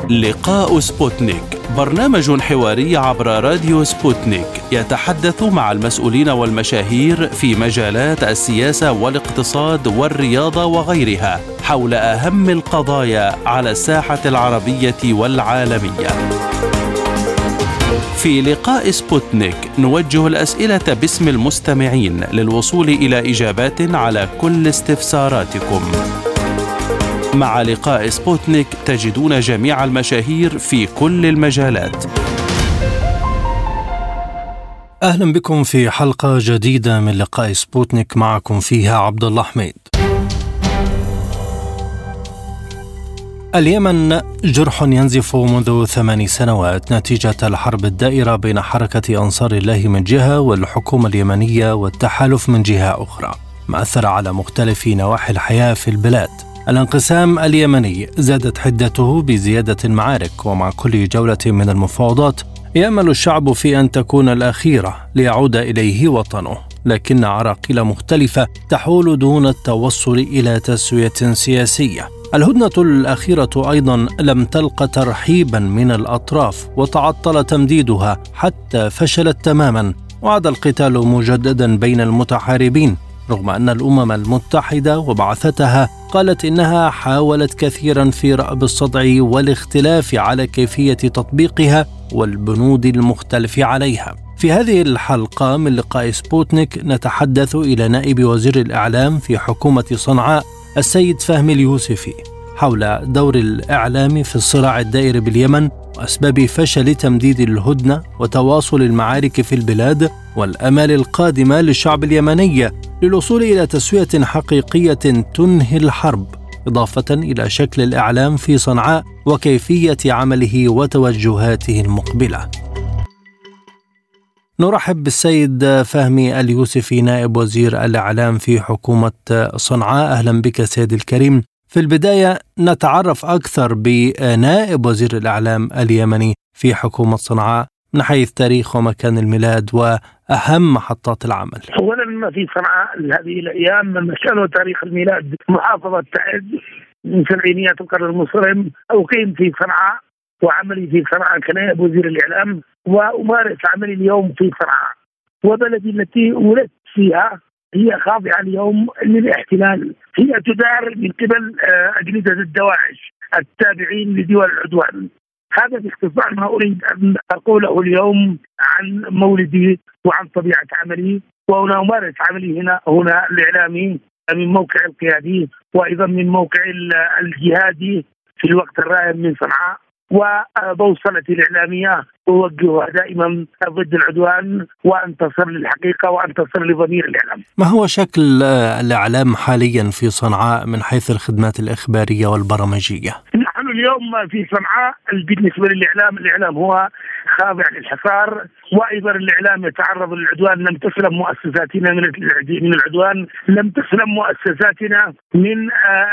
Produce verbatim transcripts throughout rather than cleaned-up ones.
لقاء سبوتنيك، برنامج حواري عبر راديو سبوتنيك يتحدث مع المسؤولين والمشاهير في مجالات السياسة والاقتصاد والرياضة وغيرها حول أهم القضايا على الساحة العربية والعالمية. في لقاء سبوتنيك نوجه الأسئلة باسم المستمعين للوصول إلى إجابات على كل استفساراتكم. مع لقاء سبوتنيك تجدون جميع المشاهير في كل المجالات. أهلا بكم في حلقة جديدة من لقاء سبوتنيك، معكم فيها عبد الله حميد. اليمن جرح ينزف منذ ثمان سنوات نتيجة الحرب الدائرة بين حركة أنصار الله من جهة والحكومة اليمنية والتحالف من جهة أخرى، ما أثر على مختلف نواحي الحياة في البلاد. الانقسام اليمني زادت حدته بزيادة المعارك، ومع كل جولة من المفاوضات يأمل الشعب في أن تكون الأخيرة ليعود إليه وطنه، لكن عراقيل مختلفة تحول دون التوصل إلى تسوية سياسية. الهدنة الأخيرة أيضا لم تلق ترحيبا من الأطراف، وتعطل تمديدها حتى فشلت تماما، وعاد القتال مجددا بين المتحاربين، رغم أن الأمم المتحدة وبعثتها قالت إنها حاولت كثيرا في رأب الصدع والاختلاف على كيفية تطبيقها والبنود المختلف عليها. في هذه الحلقة من لقاء سبوتنيك نتحدث إلى نائب وزير الإعلام في حكومة صنعاء السيد فهمي اليوسفي حول دور الإعلام في الصراع الدائر باليمن وأسباب فشل تمديد الهدنة وتواصل المعارك في البلاد، والأمال القادمة للشعب اليمني للوصول إلى تسوية حقيقية تنهي الحرب، إضافة إلى شكل الإعلام في صنعاء وكيفية عمله وتوجهاته المقبلة. نرحب بالسيد فهمي اليوسفي نائب وزير الإعلام في حكومة صنعاء. أهلا بك سيد الكريم. في البداية نتعرف أكثر بنائب وزير الإعلام اليمني في حكومة صنعاء من حيث تاريخ ومكان الميلاد وأهم محطات العمل. أولا ما في صنعاء هذه الأيام من مكان وتاريخ الميلاد محافظة تعز من سبعينيات القرن المصري. أقيم في صنعاء وعملي في صنعاء كنائب وزير الإعلام، وأمارس عملي اليوم في صنعاء، وبلدي التي ولدت فيها هي خاضعة اليوم للاحتلال. هي تدار من قبل أجندة الدواعش التابعين لدول العدوان. هذا باختصار ما أريد أن أقوله اليوم عن مولدي وعن طبيعة عملي. وأنا أمارس عملي هنا هنا الإعلامي من موقع القيادي وأيضا من موقع الجهادي في الوقت الراهن من صنعاء، وبوصلتي الإعلامية أوجهها دائما ضد العدوان وأنتصر للحقيقة وأنتصر لضمير الإعلام. ما هو شكل الإعلام حاليا في صنعاء من حيث الخدمات الإخبارية والبرامجية؟ نحن اليوم في صنعاء بالنسبة للإعلام، الإعلام هو خاضع للحصار، وأيضا الإعلام يتعرض للعدوان. لم تسلم مؤسساتنا من العدوان، لم تسلم مؤسساتنا من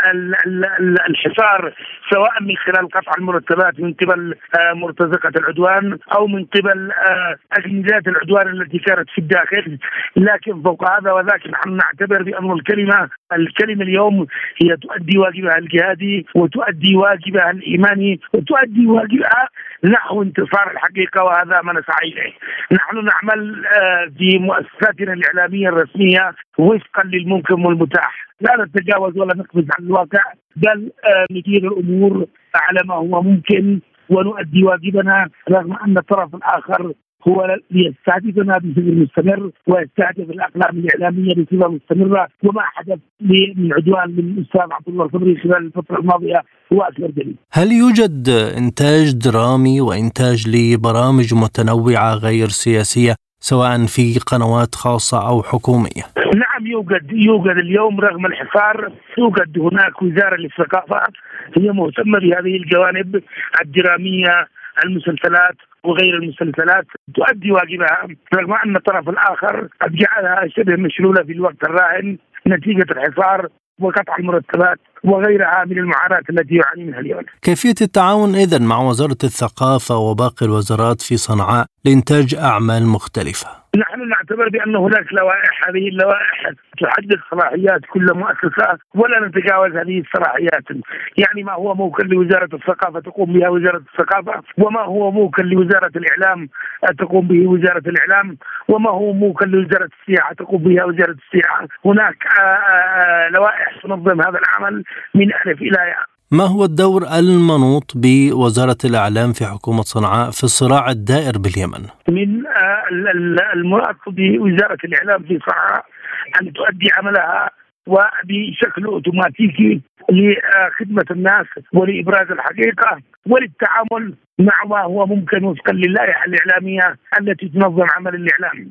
الحصار، سواء من خلال قطع المرتبات من قبل مرتزقة العدوان أو من قبل أجندات العدوان التي كانت في الداخل. لكن فوق هذا وذاك نحن نعتبر بأن الكلمة الكلمة اليوم هي تؤدي واجبها الجهادي وتؤدي واجبها الإيماني وتؤدي واجبها نحو انتصار الحقيقة، وهذا ما نسعى إليه. نحن نعمل في مؤسساتنا الإعلامية الرسمية وفقا للممكن والمتاح، لا نتجاوز ولا نقفز عن الواقع، بل ندير الأمور على ما هو ممكن ونؤدي واجبنا، رغم أن الطرف الآخر هو يستهدفنا بشكل مستمر ويستهدف الأقلام الإعلامية بصفة مستمرة. وما حدث من عدوان من الأستاذ عبد الله صبري خلال الفترة الماضية هو أكبر دليل. هل يوجد إنتاج درامي وإنتاج لبرامج متنوعة غير سياسية سواء في قنوات خاصة أو حكومية؟ نعم يوجد يوجد اليوم رغم الحصار. يوجد هناك وزارة للثقافة هي مهتمة بهذه الجوانب الدرامية، المسلسلات وغير المسلسلات تؤدي واجبها، رغم أن الطرف الآخر قد جعلها شبه مشلولة في الوقت الراهن نتيجة الحصار وقطع المرتبات وغيرها من المعاناة التي يعاني منها اليوم. كيفية التعاون إذن مع وزارة الثقافة وباقي الوزارات في صنعاء لإنتاج أعمال مختلفة؟ نحن نعتبر بأن هناك لوائح، هذه اللوائح تحدد صلاحيات كل مؤسسة ولا نتجاوز هذه الصلاحيات. يعني ما هو موكل لوزارة الثقافة تقوم بها وزارة الثقافة، وما هو موكل لوزارة الإعلام تقوم به وزارة الإعلام، وما هو موكل لوزارة السياحة تقوم بها وزارة السياحة. هناك لوائح تنظم هذا العمل من ألف إلى ياء. ما هو الدور المنوط بوزارة الإعلام في حكومة صنعاء في الصراع الدائر باليمن؟ من المنوط بوزارة الإعلام في صنعاء أن تؤدي عملها وبشكل أوتوماتيكي لخدمة الناس ولإبراز الحقيقة وللتعامل مع ما هو ممكن وفقا للائحة الإعلامية التي تنظم عمل الإعلام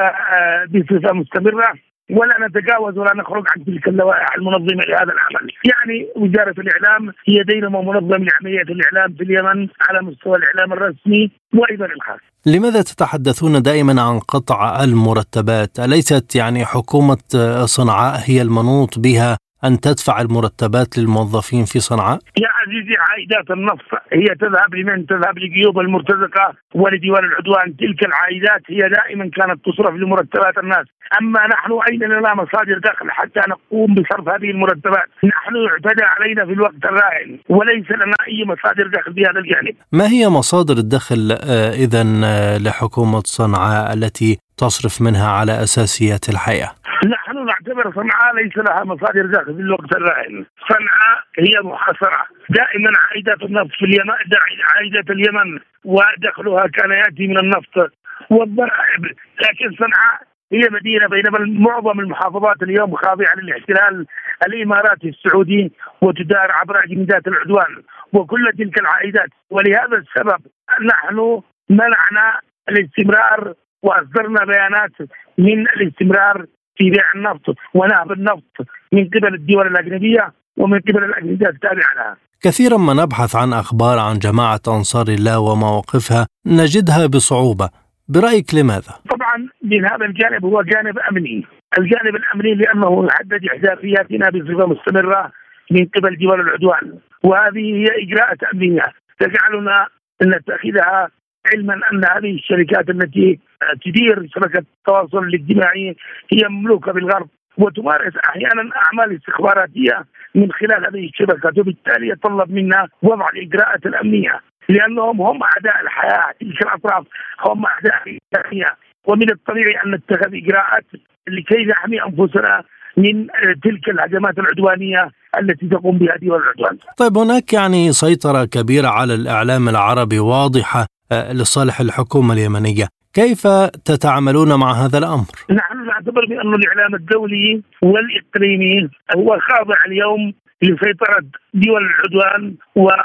بصفة مستمرة، ولا نتجاوز ولا نخرج عن تلك اللوائح المنظمة لهذا العمل. يعني وزارة الإعلام هي دينامو منظم لعملية الإعلام في اليمن على مستوى الإعلام الرسمي وأيضا الخاص. لماذا تتحدثون دائما عن قطع المرتبات؟ أليست يعني حكومة صنعاء هي المنوط بها أن تدفع المرتبات للموظفين في صنعاء؟ يا عزيزي، عائدات النفط هي تذهب لمن؟ تذهب لجيوب المرتزقة ولديوان العدوان. تلك العائدات هي دائما كانت تصرف لمرتبات الناس. أما نحن أين لنا مصادر دخل حتى نقوم بصرف هذه المرتبات؟ نحن يعتدى علينا في الوقت الراهن وليس لنا أي مصادر دخل بهذا الجانب. ما هي مصادر الدخل إذن لحكومة صنعاء التي تصرف منها على أساسيات الحياة؟ نحن نعتبر صنعاء ليس لها مصادر دخل في الوقت الراهن. صنعاء هي محاصرة. دائما عائدات النفط في اليمن، عائدات اليمن ودخلها كان يأتي من النفط والضرائب، لكن صنعاء هي مدينة بينما معظم المحافظات اليوم خاضعة للاحتلال الإماراتي السعودي وتدار عبر أجندات العدوان وكل تلك العائدات. ولهذا السبب نحن منعنا الاستمرار وأصدرنا بيانات من الاستمرار في بيع النفط ونهب النفط من قبل الدول الأجنبية ومن قبل الأجندات التابعة لها. كثيرا ما نبحث عن أخبار عن جماعة أنصار الله ومواقفها نجدها بصعوبة، برأيك لماذا؟ طبعا من هذا الجانب هو جانب أمني. الجانب الأمني لأنه يحدد إحداثياتنا بصفة مستمرة من قبل دول العدوان، وهذه هي إجراءات أمنية تجعلنا نتخذها علما أن هذه الشركات التي تدير شبكة التواصل الاجتماعي هي مملوكة بالغرب وتمارس أحيانا أعمال استخباراتية من خلال هذه الشبكات، وبالتالي يتطلب منا وضع الإجراءات الأمنية لأنهم هم أعداء الحياة. تلك الأطراف هم أعداء الحياة، ومن الطبيعي أن نتخذ إجراءات لكي نحمي أنفسنا من تلك الهجمات العدوانية التي تقوم بها دول العدوان. طيب، هناك يعني سيطرة كبيرة على الإعلام العربي واضحة لصالح الحكومة اليمنية، كيف تتعاملون مع هذا الأمر؟ نحن نعتبر بأن الإعلام الدولي والإقليمي هو خاضع اليوم لسيطرة دول العدوان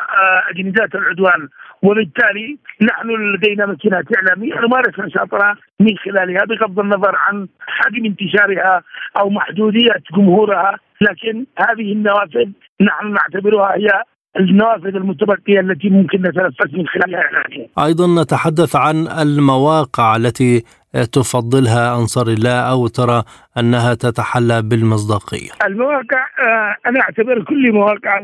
وأجندات العدوان، وبالتالي نحن لدينا ماكينات إعلامية نمارس نشاطنا من خلالها بغض النظر عن حجم انتشارها أو محدودية جمهورها، لكن هذه النوافذ نحن نعتبرها هي النوافذ المتبقية التي ممكن نتنفس من خلالها إعلاميا. أيضا نتحدث عن المواقع التي تفضلها أنصار الله أو ترى أنها تتحلى بالمصداقية. المواقع أنا أعتبر كل مواقع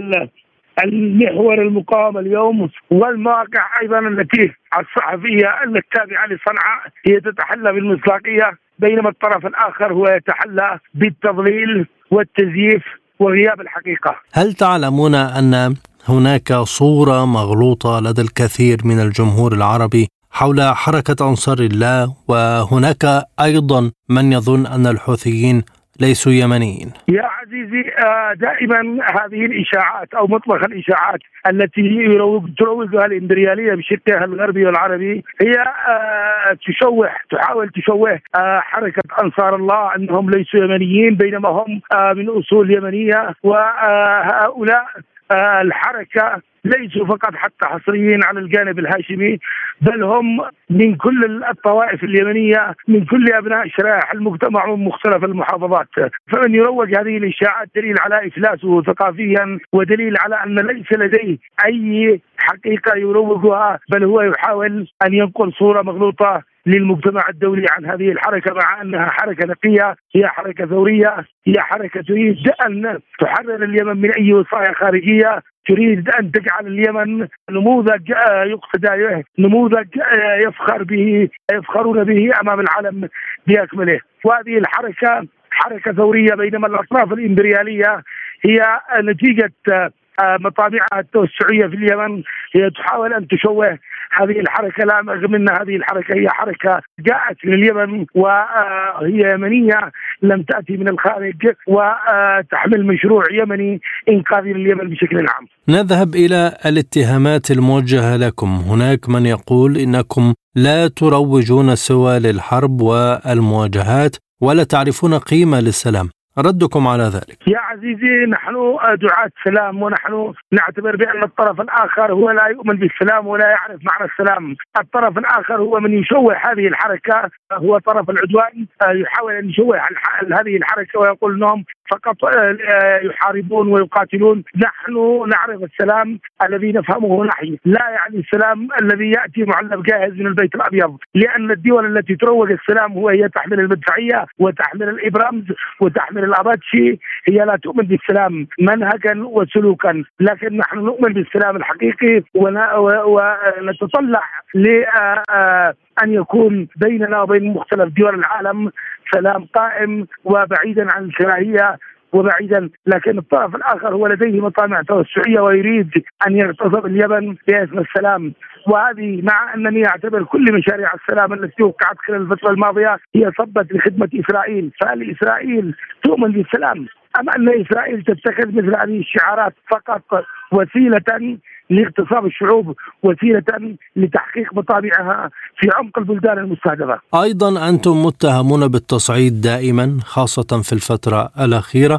المحور المقاومة اليوم والمواقع أيضا التي الصحفية التابعة لصنعاء هي تتحلى بالمصداقية، بينما الطرف الآخر هو يتحلى بالتضليل والتزييف وغياب الحقيقة. هل تعلمون أن هناك صورة مغلوطة لدى الكثير من الجمهور العربي حول حركة أنصار الله، وهناك أيضا من يظن أن الحوثيين ليسوا يمنيين؟ يا عزيزي، دائما هذه الإشاعات أو مطلق الإشاعات التي تروجها الإمبريالية بشقها الغربي والعربي هي تشوه تحاول تشوه حركة أنصار الله أنهم ليسوا يمنيين بينما هم من أصول يمنية، وهؤلاء الحركة ليسوا فقط حتى حصريين على الجانب الهاشمي، بل هم من كل الطوائف اليمنية، من كل أبناء شرائح المجتمع ومن مختلف المحافظات. فمن يروج هذه الإشاعات دليل على إفلاسه ثقافيا، ودليل على أن ليس لديه أي حقيقة يروجها، بل هو يحاول أن ينقل صورة مغلوطة للمجتمع الدولي عن هذه الحركة، مع أنها حركة نقية، هي حركة ثورية، هي حركة تريد أن تحرر اليمن من أي وصايا خارجية، تريد أن تجعل اليمن نموذج يقتدى به، نموذج يفخر به يفخرون به أمام العالم بأكمله. وهذه الحركة حركة ثورية، بينما الأطراف الإمبريالية هي نتيجة مطامعها التوسعية في اليمن، هي تحاول أن تشوه هذه الحركة. لا رغم أن هذه الحركة هي حركة جاءت من اليمن وهي يمنية لم تأتي من الخارج، وتحمل مشروع يمني إنقاذ اليمن بشكل عام. نذهب إلى الاتهامات الموجهة لكم. هناك من يقول إنكم لا تروجون سوى للحرب والمواجهات ولا تعرفون قيمة للسلام، ردكم على ذلك؟ يا عزيزي، نحن دعاة سلام، ونحن نعتبر بأن الطرف الآخر هو لا يؤمن بالسلام ولا يعرف معنى السلام. الطرف الآخر هو من يشوه هذه الحركة، هو طرف العدوان، يحاول أن يشوه هذه الحركة ويقول أنهم فقط يحاربون ويقاتلون. نحن نعرف السلام الذي نفهمه نحن، لا يعني السلام الذي يأتي معلب جاهز من البيت الأبيض، لأن الدول التي تروج السلام هو هي تحمل المدفعية وتحمل الإبرامز وتحمل الأباتشي، هي لا تؤمن بالسلام منهجا وسلوكا، لكن نحن نؤمن بالسلام الحقيقي ونتطلع لأن يكون بيننا وبين مختلف دول العالم سلام قائم وبعيدا عن الكراهية وبعيدا. لكن الطرف الآخر هو لديه مطامع توسعية ويريد أن يغتصب اليمن باسم السلام، وهذه مع أنني أعتبر كل مشاريع السلام التي وقعت خلال الفترة الماضية هي صبت لخدمة إسرائيل. فهل إسرائيل تؤمن بالسلام أم أن إسرائيل تتخذ مثل هذه الشعارات فقط وسيلة لاغتصاب الشعوب، وسيلة لتحقيق مطامعها في عمق البلدان المستهدفة؟ أيضا أنتم متهمون بالتصعيد دائما، خاصة في الفترة الأخيرة،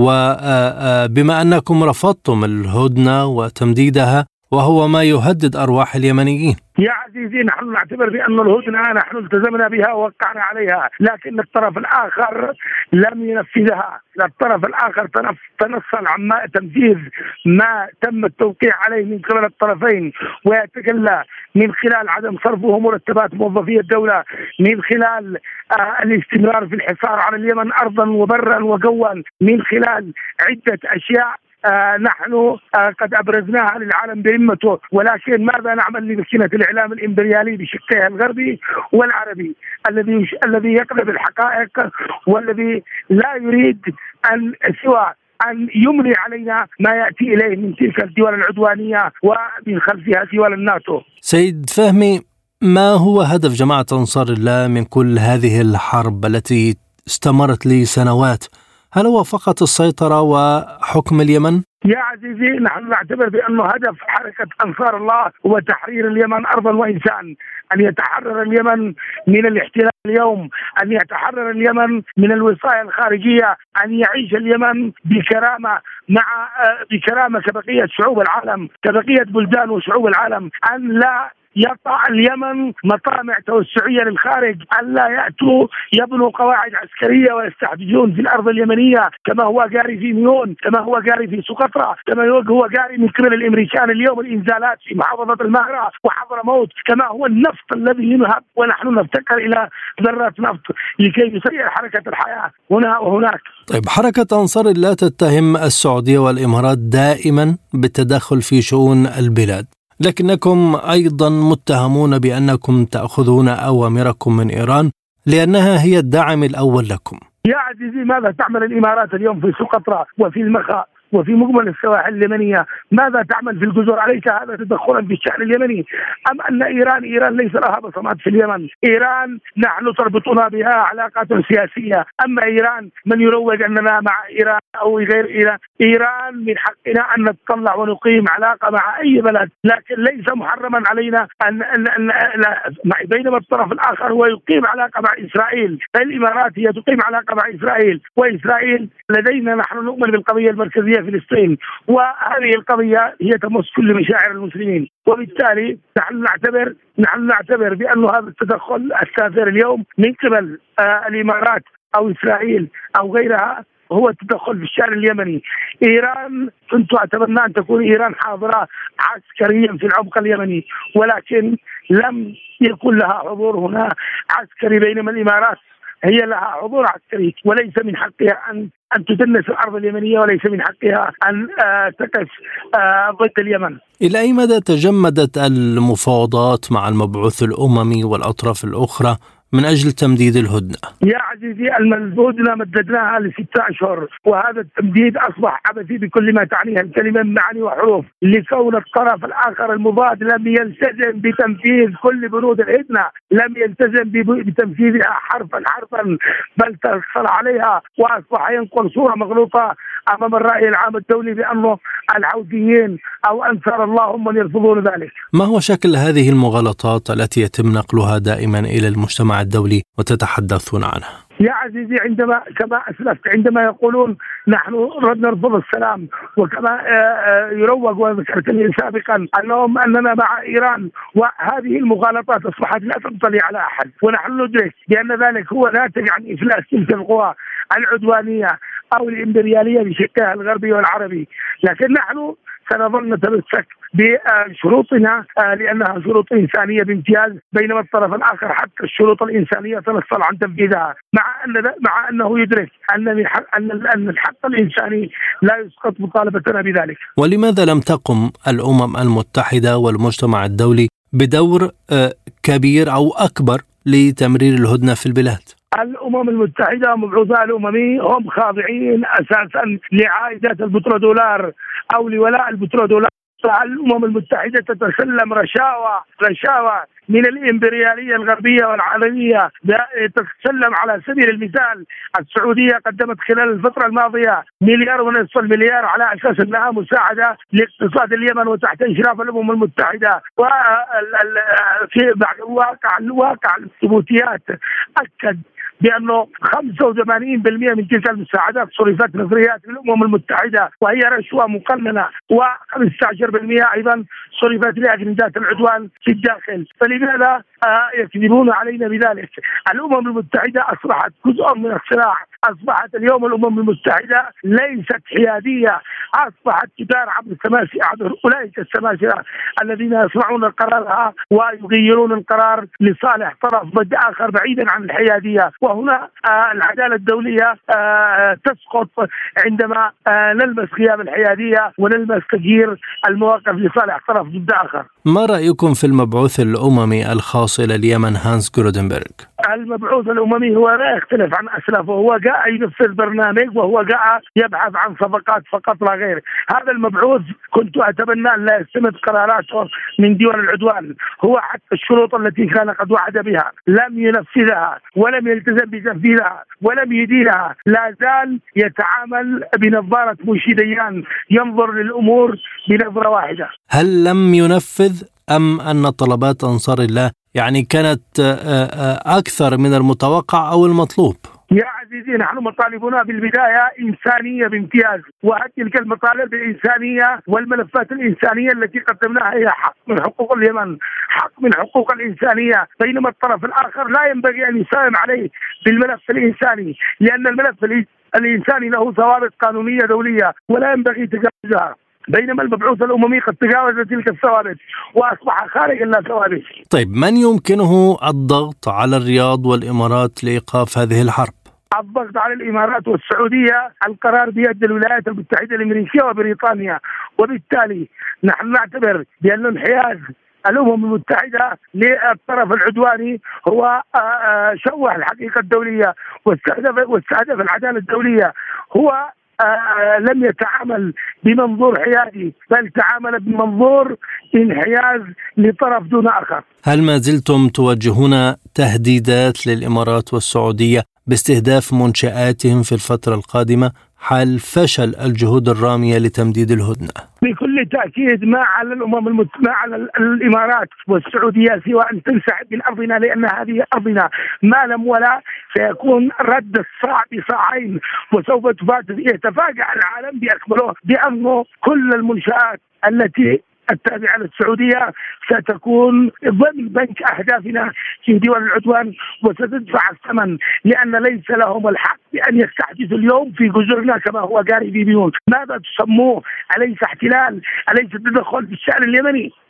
وبما أنكم رفضتم الهدنة وتمديدها وهو ما يهدد أرواح اليمنيين. يا عزيزي، نحن نعتبر بأن الهدنة نحن التزمنا بها ووقعنا عليها، لكن الطرف الآخر لم ينفذها. الطرف الآخر تنصل عن تنفيذ ما تم التوقيع عليه من قبل الطرفين، ويتجلى من خلال عدم صرفه مرتبات موظفي الدولة، من خلال آه الاستمرار في الحصار على اليمن أرضا وبرا وجوا، من خلال عدة أشياء آه نحن آه قد أبرزناها للعالم برمته. ولكن ماذا نعمل لمكينة الإعلام الإمبريالي بشقها الغربي والعربي الذي الذي يقلب الحقائق، والذي لا يريد أن سوى أن يملي علينا ما يأتي إليه من تلك الدول العدوانية ومن خلفها دول الناتو. سيد فهمي، ما هو هدف جماعة أنصار الله من كل هذه الحرب التي استمرت لسنوات؟ هل هو فقط السيطرة وحكم اليمن؟ يا عزيزي، نحن نعتبر بأنه هدف حركة أنصار الله هو تحرير اليمن أرضا وإنسان، أن يتحرر اليمن من الاحتلال اليوم، أن يتحرر اليمن من الوصاية الخارجية، أن يعيش اليمن بكرامة مع بكرامة كبقية شعوب العالم، كبقية بلدان وشعوب العالم، أن لا يقع اليمن مطامع توسعية للخارج، أن لا يأتوا يبنوا قواعد عسكرية ويستحدثون في الأرض اليمنية كما هو جاري في ميون، كما هو جاري في سقطرى، كما هو جاري من قبل الأمريكان اليوم الإنزالات في محافظة المهرة وحضرموت، كما هو النفط الذي ينهب ونحن نفتقر إلى ذرات نفط لكي يسير حركة الحياة هنا وهناك. طيب، حركة أنصار الله تتهم السعودية والإمارات دائما بالتدخل في شؤون البلاد، لكنكم أيضا متهمون بأنكم تأخذون أوامركم من إيران لأنها هي الداعم الأول لكم. يا عزيزي، ماذا تعمل الإمارات اليوم في سقطرى وفي المخا وفي مجمل السواحل اليمنية؟ ماذا تعمل في الجزر؟ أليس هذا تدخلا في الشأن اليمني؟ أم أن إيران إيران ليس لها بصمات في اليمن؟ إيران نحن تربطنا بها علاقات سياسية، أما إيران من يروج أننا مع إيران أو غير إيران؟ إيران من حقنا أن نتطلع ونقيم علاقة مع أي بلد، لكن ليس محرما علينا أن, أن, أن لا. بينما الطرف الآخر هو يقيم علاقة مع إسرائيل، الإمارات هي تقيم علاقة مع إسرائيل، وإسرائيل لدينا نحن نؤمن بالقضية المركزية فلسطين، وهذه القضية هي تمس كل مشاعر المسلمين، وبالتالي نحن نعتبر نحن نعتبر بأن هذا التدخل السافر اليوم من قبل آه الإمارات أو إسرائيل أو غيرها هو التدخل في الشأن اليمني. إيران كنت أتمنى أن تكون إيران حاضرة عسكريا في العمق اليمني، ولكن لم يكن لها حضور هنا عسكري، بينما الإمارات هي لها حضور عسكري وليس من حقها أن أن تدنس الأرض اليمنية وليس من حقها أن تقف ضد اليمن. إلى أي مدى تجمدت المفاوضات مع المبعوث الأممي والأطراف الأخرى من أجل تمديد الهدنة؟ يا عزيزي، الهدنة مددناها لستة أشهر، وهذا التمديد أصبح عبثي بكل ما تعنيها الكلمة من معاني وحروف، لكون الطرف الآخر المضاد لم يلتزم بتنفيذ كل بنود الهدنة، لم يلتزم بتنفيذها حرفا حرفا، بل تغفل عليها، وأصبح ينقل صورة مغلوطة أمام الرأي العام الدولي بأنه الحوثيين أو أنصار الله هم من يرفضون ذلك. ما هو شكل هذه المغالطات التي يتم نقلها دائما إلى المجتمع الدولي وتتحدثون عنها؟ يا عزيزي، عندما كما أسلفت عندما يقولون نحن نرفض السلام، وكما يروج وذكرت لي سابقا أنهم أننا مع إيران، وهذه المغالطات أصبحت لا تنطلي على أحد، ونحن ندرك بأن ذلك هو ناتج عن إفلاس تلك القوى العدوانية أو الإمبريالية بشكلها الغربي والعربي، لكن نحن سنظل نتمسك بشروطنا لأنها شروط إنسانية بامتياز، بينما الطرف الآخر حتى الشروط الإنسانية تنصل عن تنفيذها، مع أن مع أنه يدرك أن أن الحق الإنساني لا يسقط مطالبتنا بذلك. ولماذا لم تقم الأمم المتحدة والمجتمع الدولي بدور كبير أو أكبر لتمرير الهدنة في البلاد؟ الأمم المتحدة ومبعوثها الأممي هم خاضعين أساسا لعائدات البترودولار أو لولاء البترودولار. الأمم المتحدة تتسلم رشاوى رشاوى من الإمبريالية الغربية والعالمية، تتسلم على سبيل المثال السعودية قدمت خلال الفترة الماضية مليار ونصف المليار على أساس أنها مساعدة لاقتصاد اليمن وتحت إشراف الأمم المتحدة، وفي بعد الواقع الواقع الثبوتيات أكد بأنه خمسة وثمانين بالمئة من تلك المساعدات صرفت نظريات للأمم المتحدة وهي رشوة مقننة، وخمسة عشر بالمئة أيضا صرفت لأجندات العدوان في الداخل. فلماذا يكذبون علينا بذلك؟ الأمم المتحدة أصبحت جزء من الصراع، أصبحت اليوم الأمم المتحدة ليست حيادية، أصبحت تدار عبر السماسرة، عبر أولئك السماسرة الذين يصنعون القرار ويغيرون القرار لصالح طرف ضد آخر بعيدا عن الحيادية. وهنا العدالة الدولية تسقط عندما نلمس غياب الحيادية ونلمس تغيير المواقف لصالح طرف ضد آخر. ما رأيكم في المبعوث الأممي الخاص إلى اليمن هانس جرودنبرغ؟ المبعوث الأممي هو لا يختلف عن أسلافه، هو جاء ينفذ برنامج وهو جاء يبحث عن صفقات فقط لا غير. هذا المبعوث كنت أتمنى أن لا يستمد قراراته من ديوان العدوان، هو حتى الشروط التي كان قد وعد بها لم ينفذها ولم يلتزم بتنفيذها ولم يديرها، لا زال يتعامل بنظارة موشي ديان، ينظر للأمور بنظرة واحدة. هل لم ينفذ أم أن طلبات أنصار الله يعني كانت أكثر من المتوقع أو المطلوب؟ يا عزيزي، نحن مطالبنا بالبداية إنسانية بامتياز، وتلك المطالب الإنسانية والملفات الإنسانية التي قدمناها هي حق من حقوق اليمن، حق من حقوق الإنسانية، بينما الطرف الآخر لا ينبغي أن يساهم عليه بالملف الإنساني، لأن الملف الإنساني له ضوابط قانونية دولية ولا ينبغي تجاوزها، بينما المبعوث الأممي قد تجاوز تلك الثوابت وأصبح خارج الثوابت. طيب، من يمكنه الضغط على الرياض والإمارات لإيقاف هذه الحرب؟ الضغط على الإمارات والسعودية، القرار بيد الولايات المتحدة الأمريكية وبريطانيا، وبالتالي نحن نعتبر بأن انحياز الأمم المتحدة للطرف العدواني هو شوه الحقيقة الدولية واستهدف واستهدف العدالة الدولية. هو آه لم يتعامل بمنظور حيادي، بل تعامل بمنظور انحياز لطرف دون آخر. هل ما زلتم توجهون تهديدات للإمارات والسعودية باستهداف منشآتهم في الفترة القادمة حال فشل الجهود الرامية لتمديد الهدنة؟ بكل تأكيد ما على الأمم المت... ما على الإمارات والسعودية سوى أن تنسحب من أرضنا، لأن هذه أرضنا، ما لم ولا سيكون رد الصاع بصاعين، وسوف يتفاجأ العالم بأكمله بأنه كل المنشآت التي التابعة للسعودية ستكون ضمن بنك أهدافنا في دول العدوان وستدفع الثمن، لأن ليس لهم الحق بأن يستحدثوا اليوم في جزرنا كما هو جاري في بيون. ماذا تسموه؟ أليس احتلال؟ أليس تدخل في الشأن اليمني؟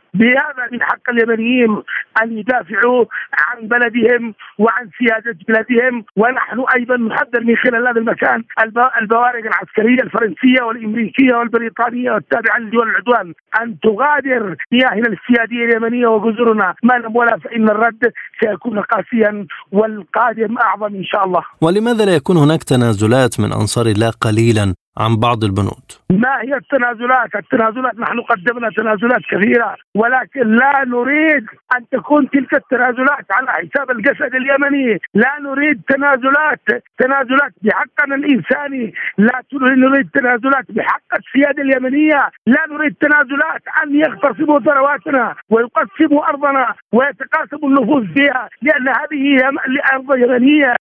بهذا من حق اليمنيين أن يدافعوا عن بلدهم وعن سيادة بلدهم. ونحن أيضا نحذر من خلال هذا المكان البوارق العسكرية الفرنسية والأمريكية والبريطانية والتابعة لدول العدوان أن تغادر مياهنا السيادية اليمنية وجزرنا ما لم ولا، فإن الرد سيكون قاسيا والقادم أعظم إن شاء الله. ولماذا لا يكون هناك تنازلات من أنصار الله قليلا عن بعض البنود؟ ما هي التنازلات؟ التنازلات نحن قدمنا تنازلات كثيرة، ولكن لا نريد أن تكون تلك التنازلات على حساب الجسد اليمني. لا نريد تنازلات تنازلات بحقنا الإنساني، لا نريد تنازلات بحق السيادة اليمنية، لا نريد تنازلات أن يغتصبوا ثرواتنا ويقسموا أرضنا ويتقاسموا النفوذ فيها، لأن هذه هي الأرض يمنية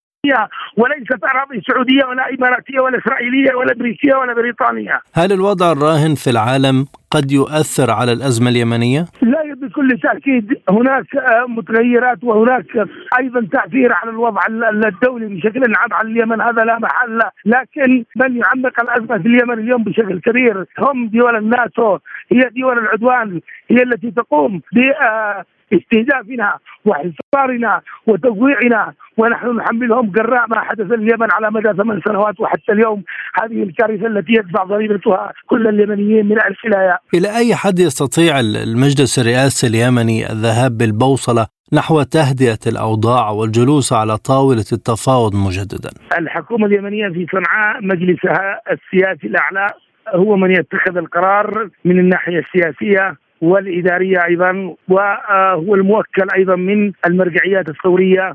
وليست أراضي سعودية ولا إماراتية ولا إسرائيلية ولا أمريكية ولا بريطانية. هل الوضع الراهن في العالم قد يؤثر على الأزمة اليمنية؟ لا، بكل تأكيد هناك متغيرات وهناك أيضا تأثير على الوضع الدولي بشكل عام على اليمن، هذا لا محل. لكن من يعمق الأزمة في اليمن اليوم بشكل كبير هم دول الناتو، هي دول العدوان، هي التي تقوم ب استهدافنا وحصارنا وتضييعنا، ونحن نحملهم جراء ما حدث اليمن على مدى ثمان سنوات وحتى اليوم هذه الكارثة التي يدفع ضريبتها كل اليمنيين من ألف إلى ياء. إلى أي حد يستطيع المجلس الرئاسي اليمني الذهاب بالبوصلة نحو تهدئة الأوضاع والجلوس على طاولة التفاوض مجددا؟ الحكومة اليمنية في صنعاء مجلسها السياسي الأعلى هو من يتخذ القرار من الناحية السياسية والإدارية أيضا، وهو الموكل أيضا من المرجعيات الثورية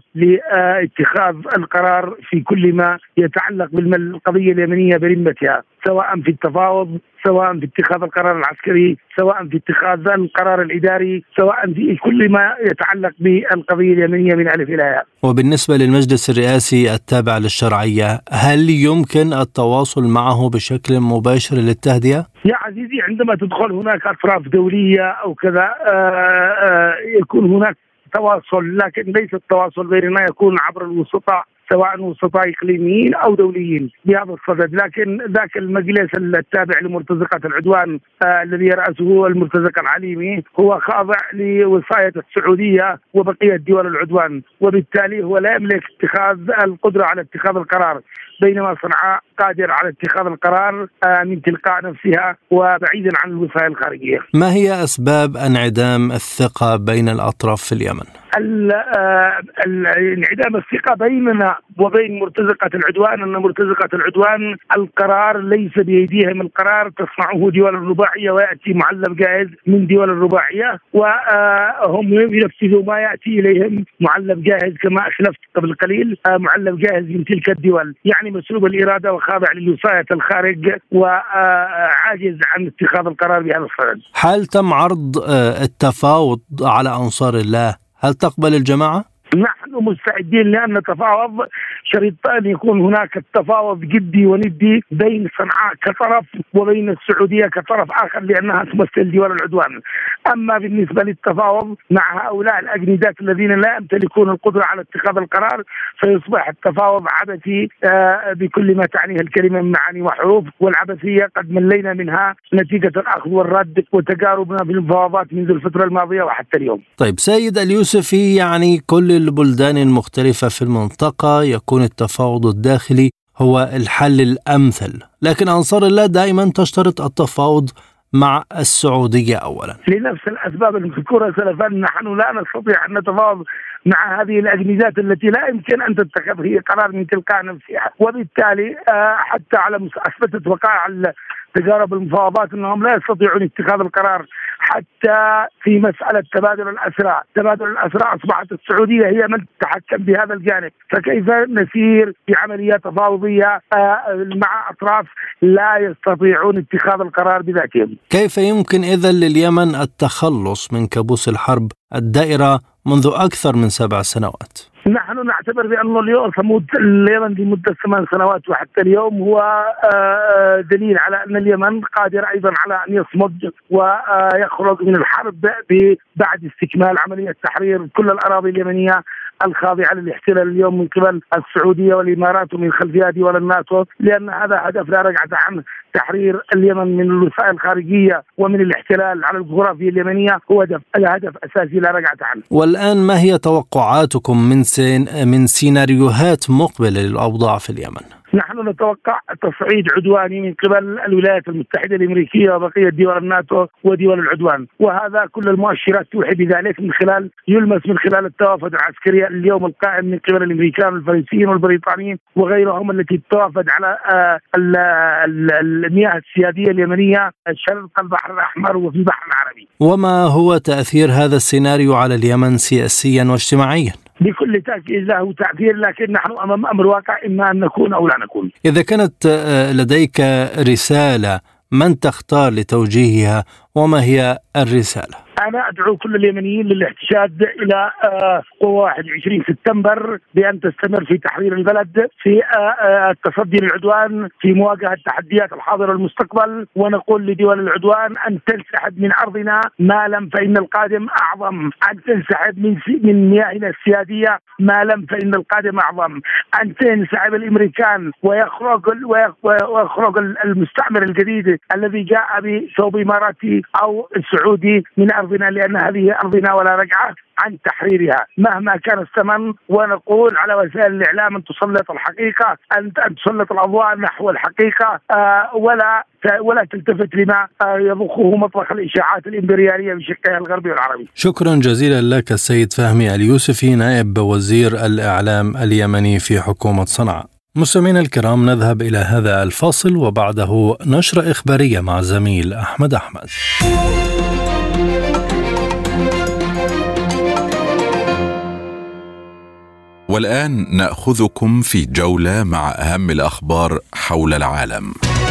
لاتخاذ القرار في كل ما يتعلق بالقضية اليمنية برمتها، سواء في التفاوض، سواء في اتخاذ القرار العسكري، سواء في اتخاذ القرار الإداري، سواء في كل ما يتعلق بالقضية اليمنية من ألف إلى ياء. وبالنسبة للمجلس الرئاسي التابع للشرعية، هل يمكن التواصل معه بشكل مباشر للتهدئة؟ يا عزيزي، عندما تدخل هناك أطراف دولية أو كذا يكون هناك تواصل، لكن ليس التواصل بيننا، يكون عبر الوسطاء، سواء وسطاء إقليميين أو دوليين بهذا الصدد. لكن ذاك المجلس التابع لمرتزقة العدوان آه الذي يرأسه المرتزق العليمي هو خاضع لوصاية السعودية وبقية دول العدوان، وبالتالي هو لا يملك اتخاذ القدرة على اتخاذ القرار، بينما صنعاء قادر على اتخاذ القرار آه من تلقاء نفسها وبعيدا عن الوصاية الخارجية. ما هي أسباب انعدام الثقة بين الأطراف في اليمن؟ انعدام الثقة بيننا وبين مرتزقة العدوان أن مرتزقة العدوان القرار ليس بأيديهم، القرار تصنعه دول الرباعية ويأتي معلب جاهز من دول الرباعية، وهم ينفذوا ما يأتي إليهم معلب جاهز كما أسلفت قبل قليل، معلب جاهز من تلك الدول، يعني مسلوب الإرادة وخاضع لوصاية الخارج وعاجز عن اتخاذ القرار بهذا الصدد. هل تم عرض التفاوض على أنصار الله؟ هل تقبل الجماعة؟ نحن مستعدين لأن نتفاوض، شريط أن يكون هناك التفاوض جدي وندي بين صنعاء كطرف وبين السعودية كطرف آخر، لأنها تمثل دول العدوان. أما بالنسبة للتفاوض مع هؤلاء الأجندات الذين لا يمتلكون القدرة على اتخاذ القرار، فيصبح التفاوض عبثي بكل ما تعنيه الكلمة من معاني وحروف، والعبثية قد ملينا منها نتيجة الأخذ والرد وتجاربنا في المفاوضات منذ الفترة الماضية وحتى اليوم. طيب سيد اليوسفي، يعني كل البلدان المختلفة في المنطقة يكون التفاوض الداخلي هو الحل الأمثل، لكن أنصار الله دائما تشترط التفاوض مع السعودية أولا لنفس الأسباب المذكورة سلفا. نحن لا نستطيع أن نتفاوض مع هذه الأجندات التي لا يمكن أن تتخذ هي قرار من تلقاء نفسها، وبالتالي حتى على أثبتت وقائع تجارب المفاوضات أنهم لا يستطيعون اتخاذ القرار. حتى في مسألة تبادل الأسرى، تبادل الأسرى أصبحت السعودية هي من تتحكم بهذا الجانب، فكيف نسير بعمليات تفاوضية مع أطراف لا يستطيعون اتخاذ القرار بذاتهم؟ كيف يمكن إذن لليمن التخلص من كابوس الحرب الدائرة منذ أكثر من سبع سنوات؟ نحن نعتبر بأن اليوم صمود اليمن لمدة ثمان سنوات وحتى اليوم هو دليل على أن اليمن قادر أيضا على أن يصمد ويخرج من الحرب بعد استكمال عملية تحرير كل الأراضي اليمنية الخاضعة للاحتلال اليوم من قبل السعودية والإمارات ومن خلفها دول الناتو، لأن هذا هدف لا رجعة عنه، تحرير اليمن من الوسائل الخارجية ومن الاحتلال على الجغرافيا اليمنية هو هدف هدف أساسي لا رجعة عنه. والآن ما هي توقعاتكم من سين من سيناريوهات مقبلة للأوضاع في اليمن؟ نحن نتوقع تصعيد عدواني من قبل الولايات المتحدة الأمريكية وبقية دول الناتو ودول العدوان، وهذا كل المؤشرات توحي بذلك من خلال يلمس من خلال التوافد العسكري اليوم القائم من قبل الأمريكان والفرنسيين والبريطانيين وغيرهم التي تتوافد على المياه السيادية اليمنية شرق البحر الأحمر وفي البحر العربي. وما هو تأثير هذا السيناريو على اليمن سياسيا واجتماعيا؟ بكل تأكيد له تأثير، لكن نحن أمام أمر واقع، إما أن نكون أو لا نكون. إذا كانت لديك رسالة من تختار لتوجيهها وما هي الرسالة؟ أنا أدعو كل اليمنيين للاحتشاد إلى قوة واحد وعشرين سبتمبر بأن تستمر في تحرير البلد، في التصدي للعدوان، في مواجهة تحديات الحاضر والمستقبل، ونقول لدول العدوان أن تنسحب من أرضنا ما لم فإن القادم أعظم، أن تنسحب من من مياهنا السيادية ما لم فإن القادم أعظم، أن تنسحب الأمريكان ويخرج ويخرج المستعمر الجديد الذي جاء بثوب إماراتي أو سعودي من أرضنا، لأن هذه أرضنا ولا رجعة عن تحريرها مهما كان الثمن. ونقول على وسائل الإعلام أن تسلط الحقيقة، أن تسلط الأضواء نحو الحقيقة، آه ولا ولا تلتفت لما آه يضخه مطبخ الإشاعات الإمبريالية بشقها الغربي والعربي. شكرا جزيلا لك السيد فهمي اليوسفي، نائب وزير الإعلام اليمني في حكومة صنعاء. مستمعينا الكرام، نذهب إلى هذا الفاصل وبعده نشرة إخبارية مع زميل أحمد أحمد. والآن نأخذكم في جولة مع أهم الأخبار حول العالم.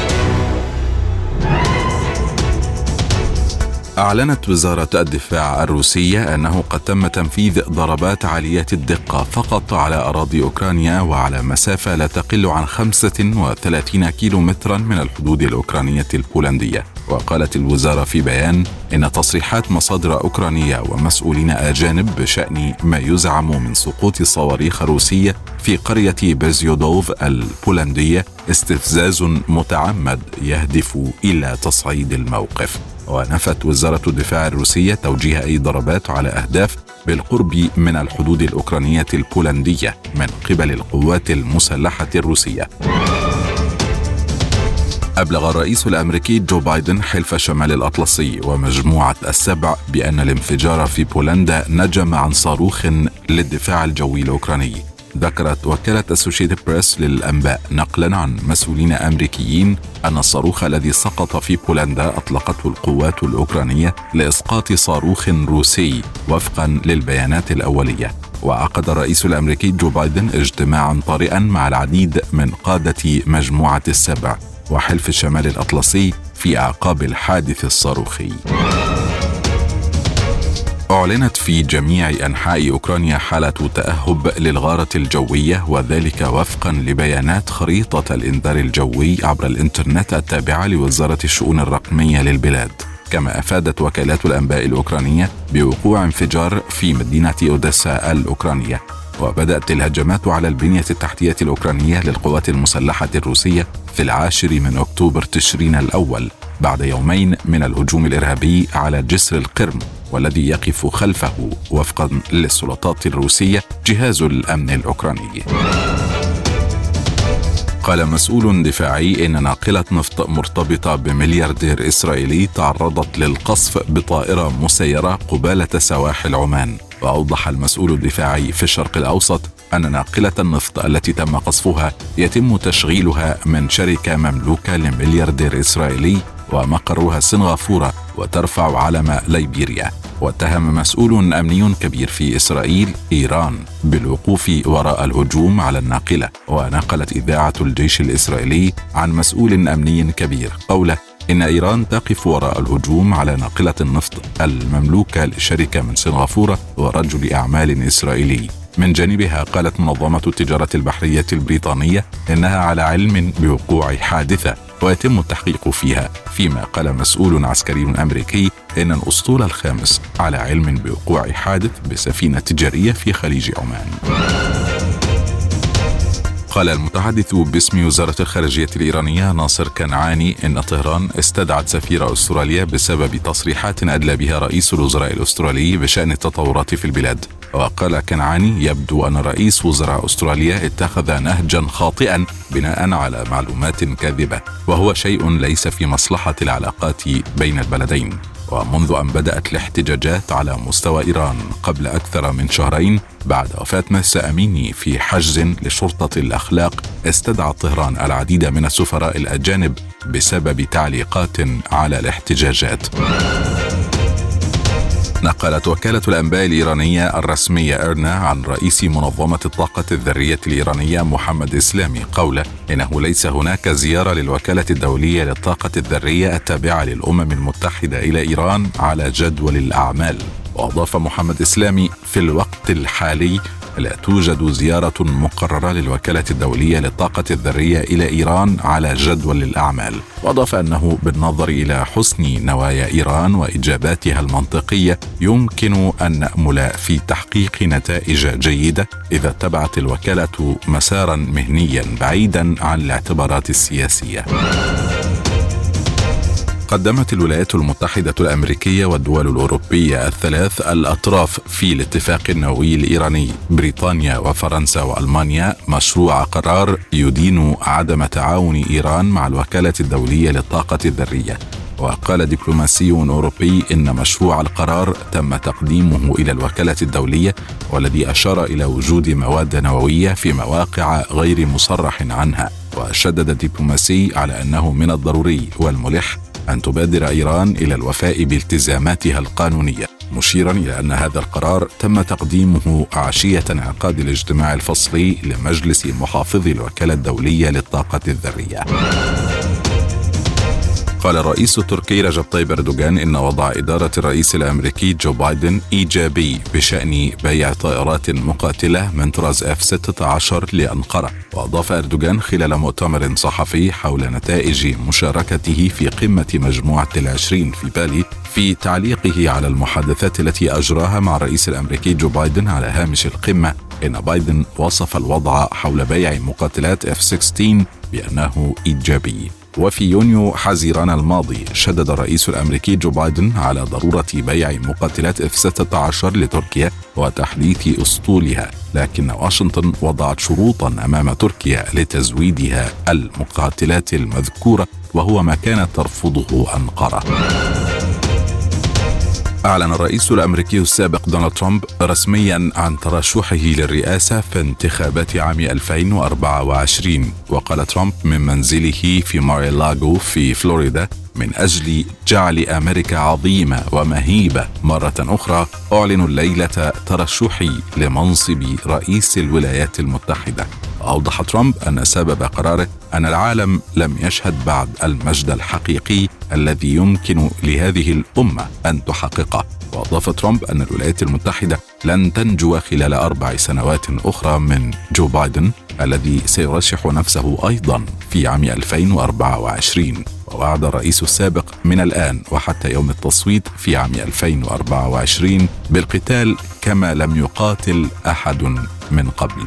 أعلنت وزارة الدفاع الروسية أنه قد تم تنفيذ ضربات عالية الدقة فقط على أراضي أوكرانيا وعلى مسافة لا تقل عن خمسة وثلاثين كيلو مترا من الحدود الأوكرانية البولندية. وقالت الوزارة في بيان إن تصريحات مصادر أوكرانية ومسؤولين أجانب بشأن ما يزعم من سقوط صواريخ روسية في قرية بيزيودوف البولندية استفزاز متعمد يهدف إلى تصعيد الموقف. ونفت وزارة الدفاع الروسية توجيه أي ضربات على أهداف بالقرب من الحدود الأوكرانية البولندية من قبل القوات المسلحة الروسية. أبلغ الرئيس الأمريكي جو بايدن حلف شمال الأطلسي ومجموعة السبع بأن الانفجار في بولندا نجم عن صاروخ للدفاع الجوي الأوكراني. ذكرت وكالة أسوشيتد بريس للأنباء نقلا عن مسؤولين أمريكيين أن الصاروخ الذي سقط في بولندا أطلقته القوات الأوكرانية لإسقاط صاروخ روسي وفقا للبيانات الأولية. وعقد الرئيس الأمريكي جو بايدن اجتماعا طارئا مع العديد من قادة مجموعة السبع وحلف الشمال الأطلسي في أعقاب الحادث الصاروخي. أعلنت في جميع أنحاء أوكرانيا حالة تأهب للغارة الجوية، وذلك وفقا لبيانات خريطة الإنذار الجوي عبر الإنترنت التابعة لوزارة الشؤون الرقمية للبلاد. كما أفادت وكالات الأنباء الأوكرانية بوقوع انفجار في مدينة أوديسا الأوكرانية. وبدأت الهجمات على البنية التحتية الأوكرانية للقوات المسلحة الروسية في العاشر من أكتوبر تشرين الأول بعد يومين من الهجوم الإرهابي على جسر القرم، والذي يقف خلفه وفقا للسلطات الروسية جهاز الأمن الأوكراني. قال مسؤول دفاعي إن ناقلة نفط مرتبطة بملياردير إسرائيلي تعرضت للقصف بطائرة مسيرة قبالة سواحل عمان. وأوضح المسؤول الدفاعي في الشرق الأوسط أن ناقلة النفط التي تم قصفها يتم تشغيلها من شركة مملوكة لملياردير إسرائيلي ومقرها سنغافورة وترفع علم ليبيريا. واتهم مسؤول أمني كبير في إسرائيل إيران بالوقوف وراء الهجوم على الناقلة. ونقلت إذاعة الجيش الإسرائيلي عن مسؤول أمني كبير قوله إن إيران تقف وراء الهجوم على ناقلة النفط المملوكة لشركة من سنغافورة ورجل أعمال إسرائيلي. من جانبها قالت منظمة التجارة البحرية البريطانية إنها على علم بوقوع حادثة، ويتم التحقيق فيها، فيما قال مسؤول عسكري أمريكي إن الأسطول الخامس على علم بوقوع حادث بسفينة تجارية في خليج عمان. قال المتحدث باسم وزارة الخارجية الإيرانية ناصر كنعاني إن طهران استدعت سفير أستراليا بسبب تصريحات أدلى بها رئيس الوزراء الأسترالي بشأن التطورات في البلاد. وقال كنعاني يبدو أن رئيس وزراء أستراليا اتخذ نهجا خاطئا بناء على معلومات كاذبة، وهو شيء ليس في مصلحة العلاقات بين البلدين. ومنذ أن بدأت الاحتجاجات على مستوى إيران قبل أكثر من شهرين بعد وفاة مهسا أميني في حجز لشرطة الأخلاق، استدعى طهران العديد من السفراء الأجانب بسبب تعليقات على الاحتجاجات. نقلت وكالة الأنباء الإيرانية الرسمية إيرنا عن رئيس منظمة الطاقة الذرية الإيرانية محمد إسلامي قوله إنه ليس هناك زيارة للوكالة الدولية للطاقة الذرية التابعة للأمم المتحدة إلى إيران على جدول الأعمال. وأضاف محمد إسلامي في الوقت الحالي لا توجد زيارة مقررة للوكالة الدولية للطاقة الذرية إلى إيران على جدول الأعمال. وأضاف أنه بالنظر إلى حسن نوايا إيران وإجاباتها المنطقية يمكن أن نأمل في تحقيق نتائج جيدة إذا اتبعت الوكالة مسارا مهنيا بعيدا عن الاعتبارات السياسية. قدمت الولايات المتحدة الأمريكية والدول الأوروبية الثلاث الأطراف في الاتفاق النووي الإيراني بريطانيا وفرنسا وألمانيا مشروع قرار يدين عدم تعاون إيران مع الوكالة الدولية للطاقة الذرية. وقال دبلوماسي أوروبي إن مشروع القرار تم تقديمه إلى الوكالة الدولية، والذي أشار إلى وجود مواد نووية في مواقع غير مصرح عنها. وشدد الدبلوماسي على أنه من الضروري والملح أن تبادر إيران إلى الوفاء بالتزاماتها القانونية، مشيرا إلى أن هذا القرار تم تقديمه عشية انعقاد الاجتماع الفصلي لمجلس محافظي الوكالة الدولية للطاقة الذرية. قال الرئيس التركي رجب طيب أردوغان إن وضع إدارة الرئيس الأمريكي جو بايدن إيجابي بشأن بيع طائرات مقاتلة من طراز إف ستة عشر لأنقرة. وأضاف أردوغان خلال مؤتمر صحفي حول نتائج مشاركته في قمة مجموعة العشرين في بالي في تعليقه على المحادثات التي أجراها مع الرئيس الأمريكي جو بايدن على هامش القمة، إن بايدن وصف الوضع حول بيع مقاتلات إف ستة عشر بأنه إيجابي. وفي يونيو حزيران الماضي شدد الرئيس الأمريكي جو بايدن على ضرورة بيع مقاتلات إف ستة عشر لتركيا وتحديث أسطولها، لكن واشنطن وضعت شروطا أمام تركيا لتزويدها المقاتلات المذكورة، وهو ما كانت ترفضه أنقرة. أعلن الرئيس الأمريكي السابق دونالد ترامب رسميا عن ترشحه للرئاسة في انتخابات عام ألفين وأربعة وعشرين. وقال ترامب من منزله في ماري-لاغو في فلوريدا: من أجل جعل أمريكا عظيمة ومهيبة مرة أخرى، أعلن الليلة ترشحي لمنصب رئيس الولايات المتحدة. أوضح ترامب أن سبب قراره أن العالم لم يشهد بعد المجد الحقيقي الذي يمكن لهذه الأمة أن تحققه. وأضاف ترامب أن الولايات المتحدة لن تنجو خلال أربع سنوات أخرى من جو بايدن الذي سيرشح نفسه أيضا في عام ألفين وأربعة وعشرين. ووعد الرئيس السابق من الآن وحتى يوم التصويت في عام ألفين وأربعة وعشرين بالقتال كما لم يقاتل أحد من قبل.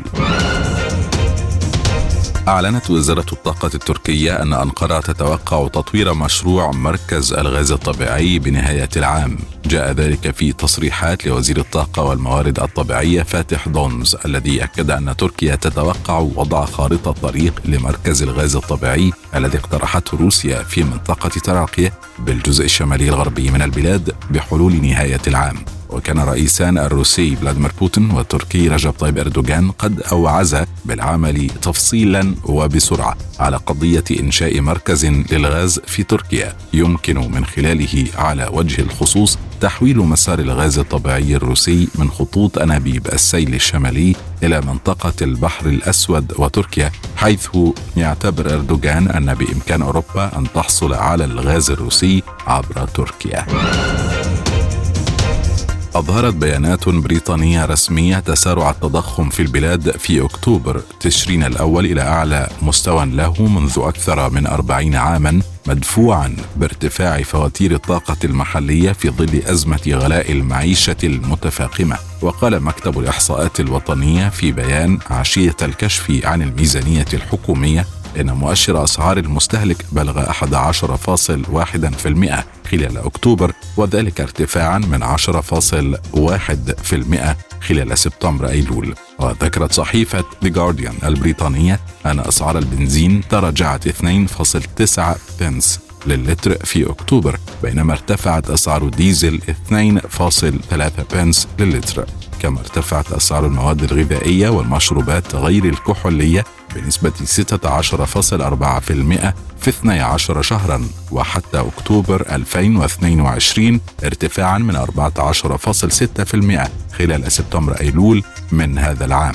أعلنت وزارة الطاقة التركية أن أنقرة تتوقع تطوير مشروع مركز الغاز الطبيعي بنهاية العام. جاء ذلك في تصريحات لوزير الطاقة والموارد الطبيعية فاتح دونز، الذي أكد أن تركيا تتوقع وضع خارطة طريق لمركز الغاز الطبيعي الذي اقترحته روسيا في منطقة تراقيا بالجزء الشمالي الغربي من البلاد بحلول نهاية العام. وكان الرئيسان الروسي فلاديمير بوتين والتركي رجب طيب أردوغان قد أوعزا بالعمل تفصيلا وبسرعة على قضية إنشاء مركز للغاز في تركيا يمكن من خلاله على وجه الخصوص تحويل مسار الغاز الطبيعي الروسي من خطوط أنابيب السيل الشمالي إلى منطقة البحر الأسود وتركيا، حيث يعتبر أردوغان أن بإمكان أوروبا أن تحصل على الغاز الروسي عبر تركيا. أظهرت بيانات بريطانية رسمية تسارع التضخم في البلاد في أكتوبر تشرين الأول إلى أعلى مستوى له منذ أكثر من أربعين عاماً، مدفوعاً بارتفاع فواتير الطاقة المحلية في ظل أزمة غلاء المعيشة المتفاقمة. وقال مكتب الإحصاءات الوطنية في بيان عشية الكشف عن الميزانية الحكومية إن مؤشر أسعار المستهلك بلغ أحد عشر فاصلة واحد بالمئة خلال أكتوبر، وذلك ارتفاعا من عشرة فاصلة واحد بالمئة خلال سبتمبر أيلول. وذكرت صحيفة The Guardian البريطانية أن أسعار البنزين تراجعت اثنين فاصلة تسعة بنس للتر في أكتوبر، بينما ارتفعت أسعار الديزل اثنين فاصلة ثلاثة بنس للتر. كما ارتفعت أسعار المواد الغذائية والمشروبات غير الكحولية بنسبة ستة عشر فاصلة أربعة بالمئة في اثني عشر شهرا، وحتى أكتوبر ألفين واثنين وعشرين ارتفاعا من أربعة عشر فاصلة ستة بالمئة خلال سبتمبر أيلول من هذا العام.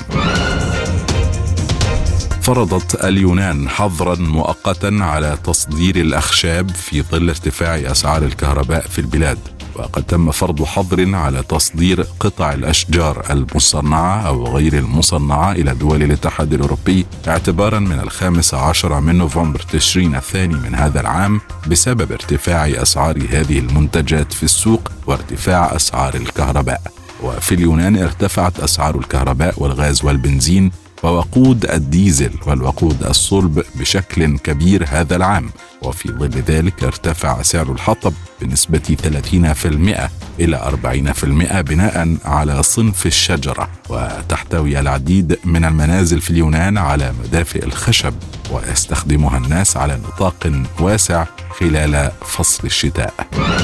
فرضت اليونان حظرا مؤقتا على تصدير الأخشاب في ظل ارتفاع أسعار الكهرباء في البلاد، وقد تم فرض حظر على تصدير قطع الأشجار المصنعة أو غير المصنعة إلى دول الاتحاد الأوروبي اعتبارا من الخامس عشر من نوفمبر تشرين الثاني من هذا العام، بسبب ارتفاع أسعار هذه المنتجات في السوق وارتفاع أسعار الكهرباء. وفي اليونان ارتفعت أسعار الكهرباء والغاز والبنزين ووقود الديزل والوقود الصلب بشكل كبير هذا العام، وفي ظل ذلك ارتفع سعر الحطب بنسبة ثلاثين بالمئة إلى أربعين بالمئة بناء على صنف الشجرة. وتحتوي العديد من المنازل في اليونان على مدافئ الخشب، ويستخدمها الناس على نطاق واسع خلال فصل الشتاء.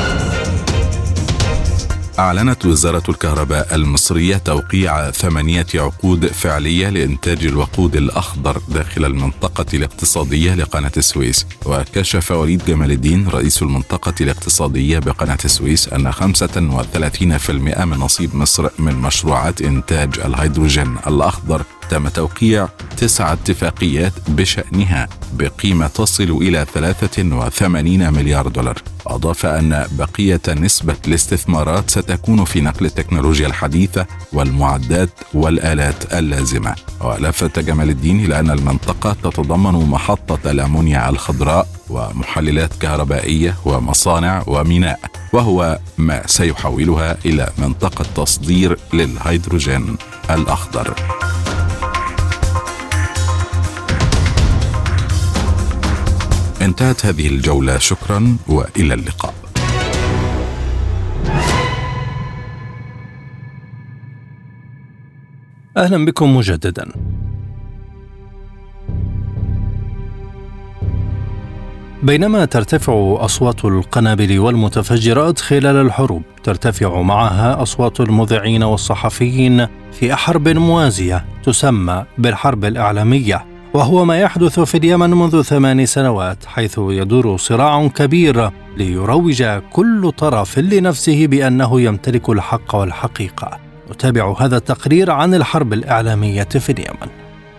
أعلنت وزارة الكهرباء المصرية توقيع ثمانية عقود فعلية لإنتاج الوقود الأخضر داخل المنطقة الاقتصادية لقناة السويس. وكشف وليد جمال الدين رئيس المنطقة الاقتصادية بقناة السويس أن خمسة وثلاثين بالمئة من نصيب مصر من مشروعات إنتاج الهيدروجين الأخضر تم توقيع تسع اتفاقيات بشأنها بقيمة تصل إلى ثلاثة وثمانين مليار دولار. أضاف أن بقية نسبة الاستثمارات ستكون في نقل التكنولوجيا الحديثة والمعدات والآلات اللازمة. ولفت جمال الدين إلى أن المنطقة تتضمن محطة الأمونيا الخضراء ومحللات كهربائية ومصانع وميناء، وهو ما سيحولها إلى منطقة تصدير للهيدروجين الأخضر. انتهت هذه الجولة، شكرا وإلى اللقاء. أهلا بكم مجددا. بينما ترتفع أصوات القنابل والمتفجرات خلال الحروب، ترتفع معها أصوات المذيعين والصحفيين في حرب موازية تسمى بالحرب الإعلامية، وهو ما يحدث في اليمن منذ ثمان سنوات، حيث يدور صراع كبير ليروج كل طرف لنفسه بأنه يمتلك الحق والحقيقة. نتابع هذا التقرير عن الحرب الإعلامية في اليمن.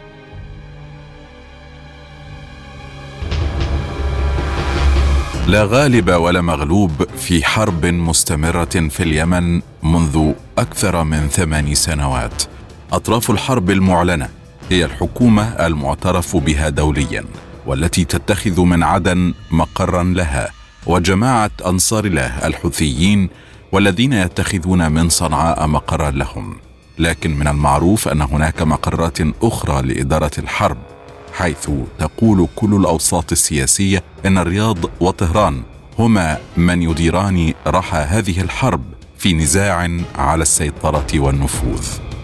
لا غالب ولا مغلوب في حرب مستمرة في اليمن منذ أكثر من ثمان سنوات. أطراف الحرب المعلنة هي الحكومة المعترف بها دوليا والتي تتخذ من عدن مقرا لها، وجماعة أنصار الله الحوثيين والذين يتخذون من صنعاء مقرا لهم. لكن من المعروف أن هناك مقرات أخرى لإدارة الحرب، حيث تقول كل الأوساط السياسية أن الرياض وطهران هما من يديران رحى هذه الحرب في نزاع على السيطرة والنفوذ.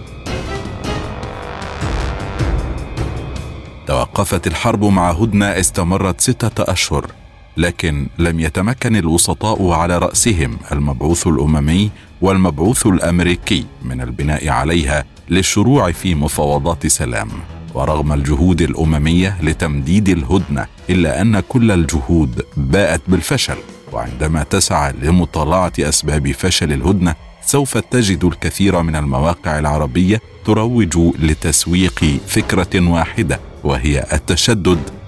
توقفت الحرب مع هدنة استمرت ستة أشهر، لكن لم يتمكن الوسطاء على رأسهم المبعوث الأممي والمبعوث الأمريكي من البناء عليها للشروع في مفاوضات سلام. ورغم الجهود الأممية لتمديد الهدنة، إلا أن كل الجهود باءت بالفشل. وعندما تسعى لمطالعة أسباب فشل الهدنة، سوف تجد الكثير من المواقع العربية تروج لتسويق فكرة واحدة، وهي التشدد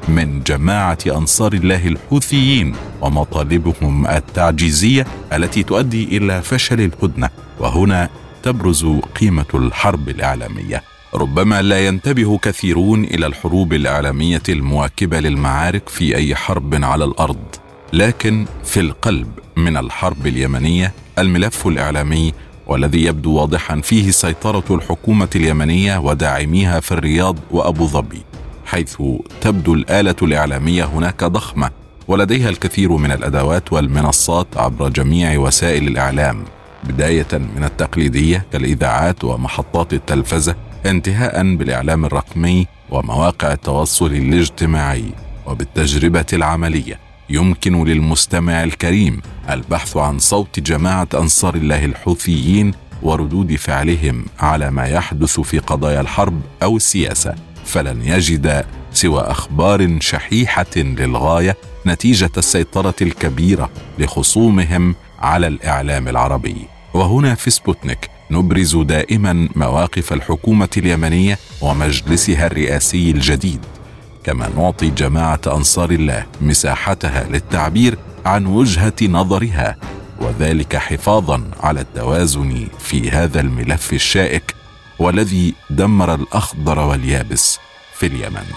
من جماعة أنصار الله الحوثيين ومطالبهم التعجيزية التي تؤدي إلى فشل الهدنة. وهنا تبرز قيمة الحرب الإعلامية. ربما لا ينتبه كثيرون إلى الحروب الإعلامية المواكبة للمعارك في أي حرب على الأرض، لكن في القلب من الحرب اليمنية الملف الإعلامي، والذي يبدو واضحا فيه سيطرة الحكومة اليمنية وداعميها في الرياض وأبو ظبي، حيث تبدو الآلة الإعلامية هناك ضخمة ولديها الكثير من الأدوات والمنصات عبر جميع وسائل الإعلام، بداية من التقليدية كالإذاعات ومحطات التلفزة، انتهاء بالإعلام الرقمي ومواقع التواصل الاجتماعي. وبالتجربة العملية يمكن للمستمع الكريم البحث عن صوت جماعة أنصار الله الحوثيين وردود فعلهم على ما يحدث في قضايا الحرب أو السياسة، فلن يجد سوى أخبار شحيحة للغاية نتيجة السيطرة الكبيرة لخصومهم على الإعلام العربي. وهنا في سبوتنيك نبرز دائما مواقف الحكومة اليمنية ومجلسها الرئاسي الجديد، كما نعطي جماعة أنصار الله مساحتها للتعبير عن وجهة نظرها، وذلك حفاظا على التوازن في هذا الملف الشائك والذي دمر الأخضر واليابس في اليمن.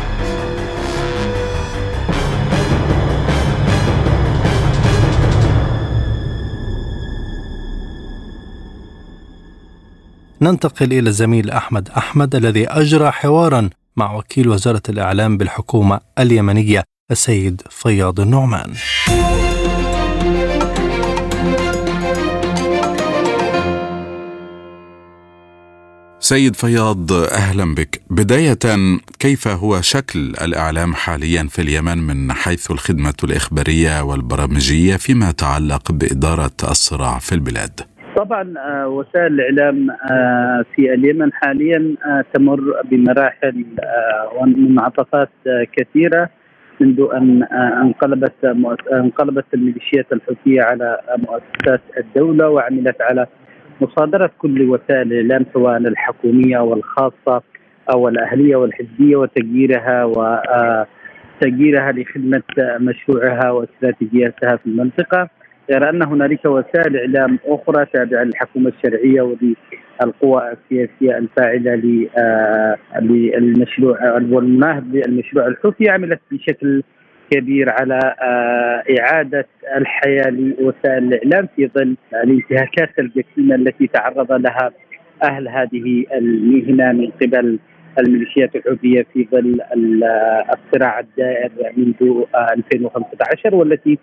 ننتقل إلى الزميل أحمد أحمد الذي أجرى حوارا مع وكيل وزارة الإعلام بالحكومة اليمنية السيد فياض النعمان. سيد فياض، أهلا بك. بداية، كيف هو شكل الإعلام حاليا في اليمن من حيث الخدمة الإخبارية والبرامجية فيما يتعلق بإدارة الصراع في البلاد؟ طبعا وسائل الإعلام في اليمن حاليا تمر بمراحل ومنعطفات كثيرة منذ أن انقلبت انقلبت الميليشيات الحوثية على مؤسسات الدولة وعملت على مصادرة كل وسائل الإعلام سواء الحكومية والخاصة أو الأهلية والحزبية وتغييرها وتغييرها لخدمة مشروعها واستراتيجياتها في المنطقة، غير أن هنالك وسائل إعلام أخرى تابعة للحكومة الشرعية وللقوى السياسية الفاعلة للمشروع والمناهض للمشروع الحوثي عملت بشكل كبير على إعادة الحياة لوسائل الإعلام في ظل الانتهاكات الجسيمة التي تعرض لها أهل هذه المهنة من قبل الميليشيات الحوثية في ظل الصراع الدائر منذ ألفين وخمسة عشر، والتي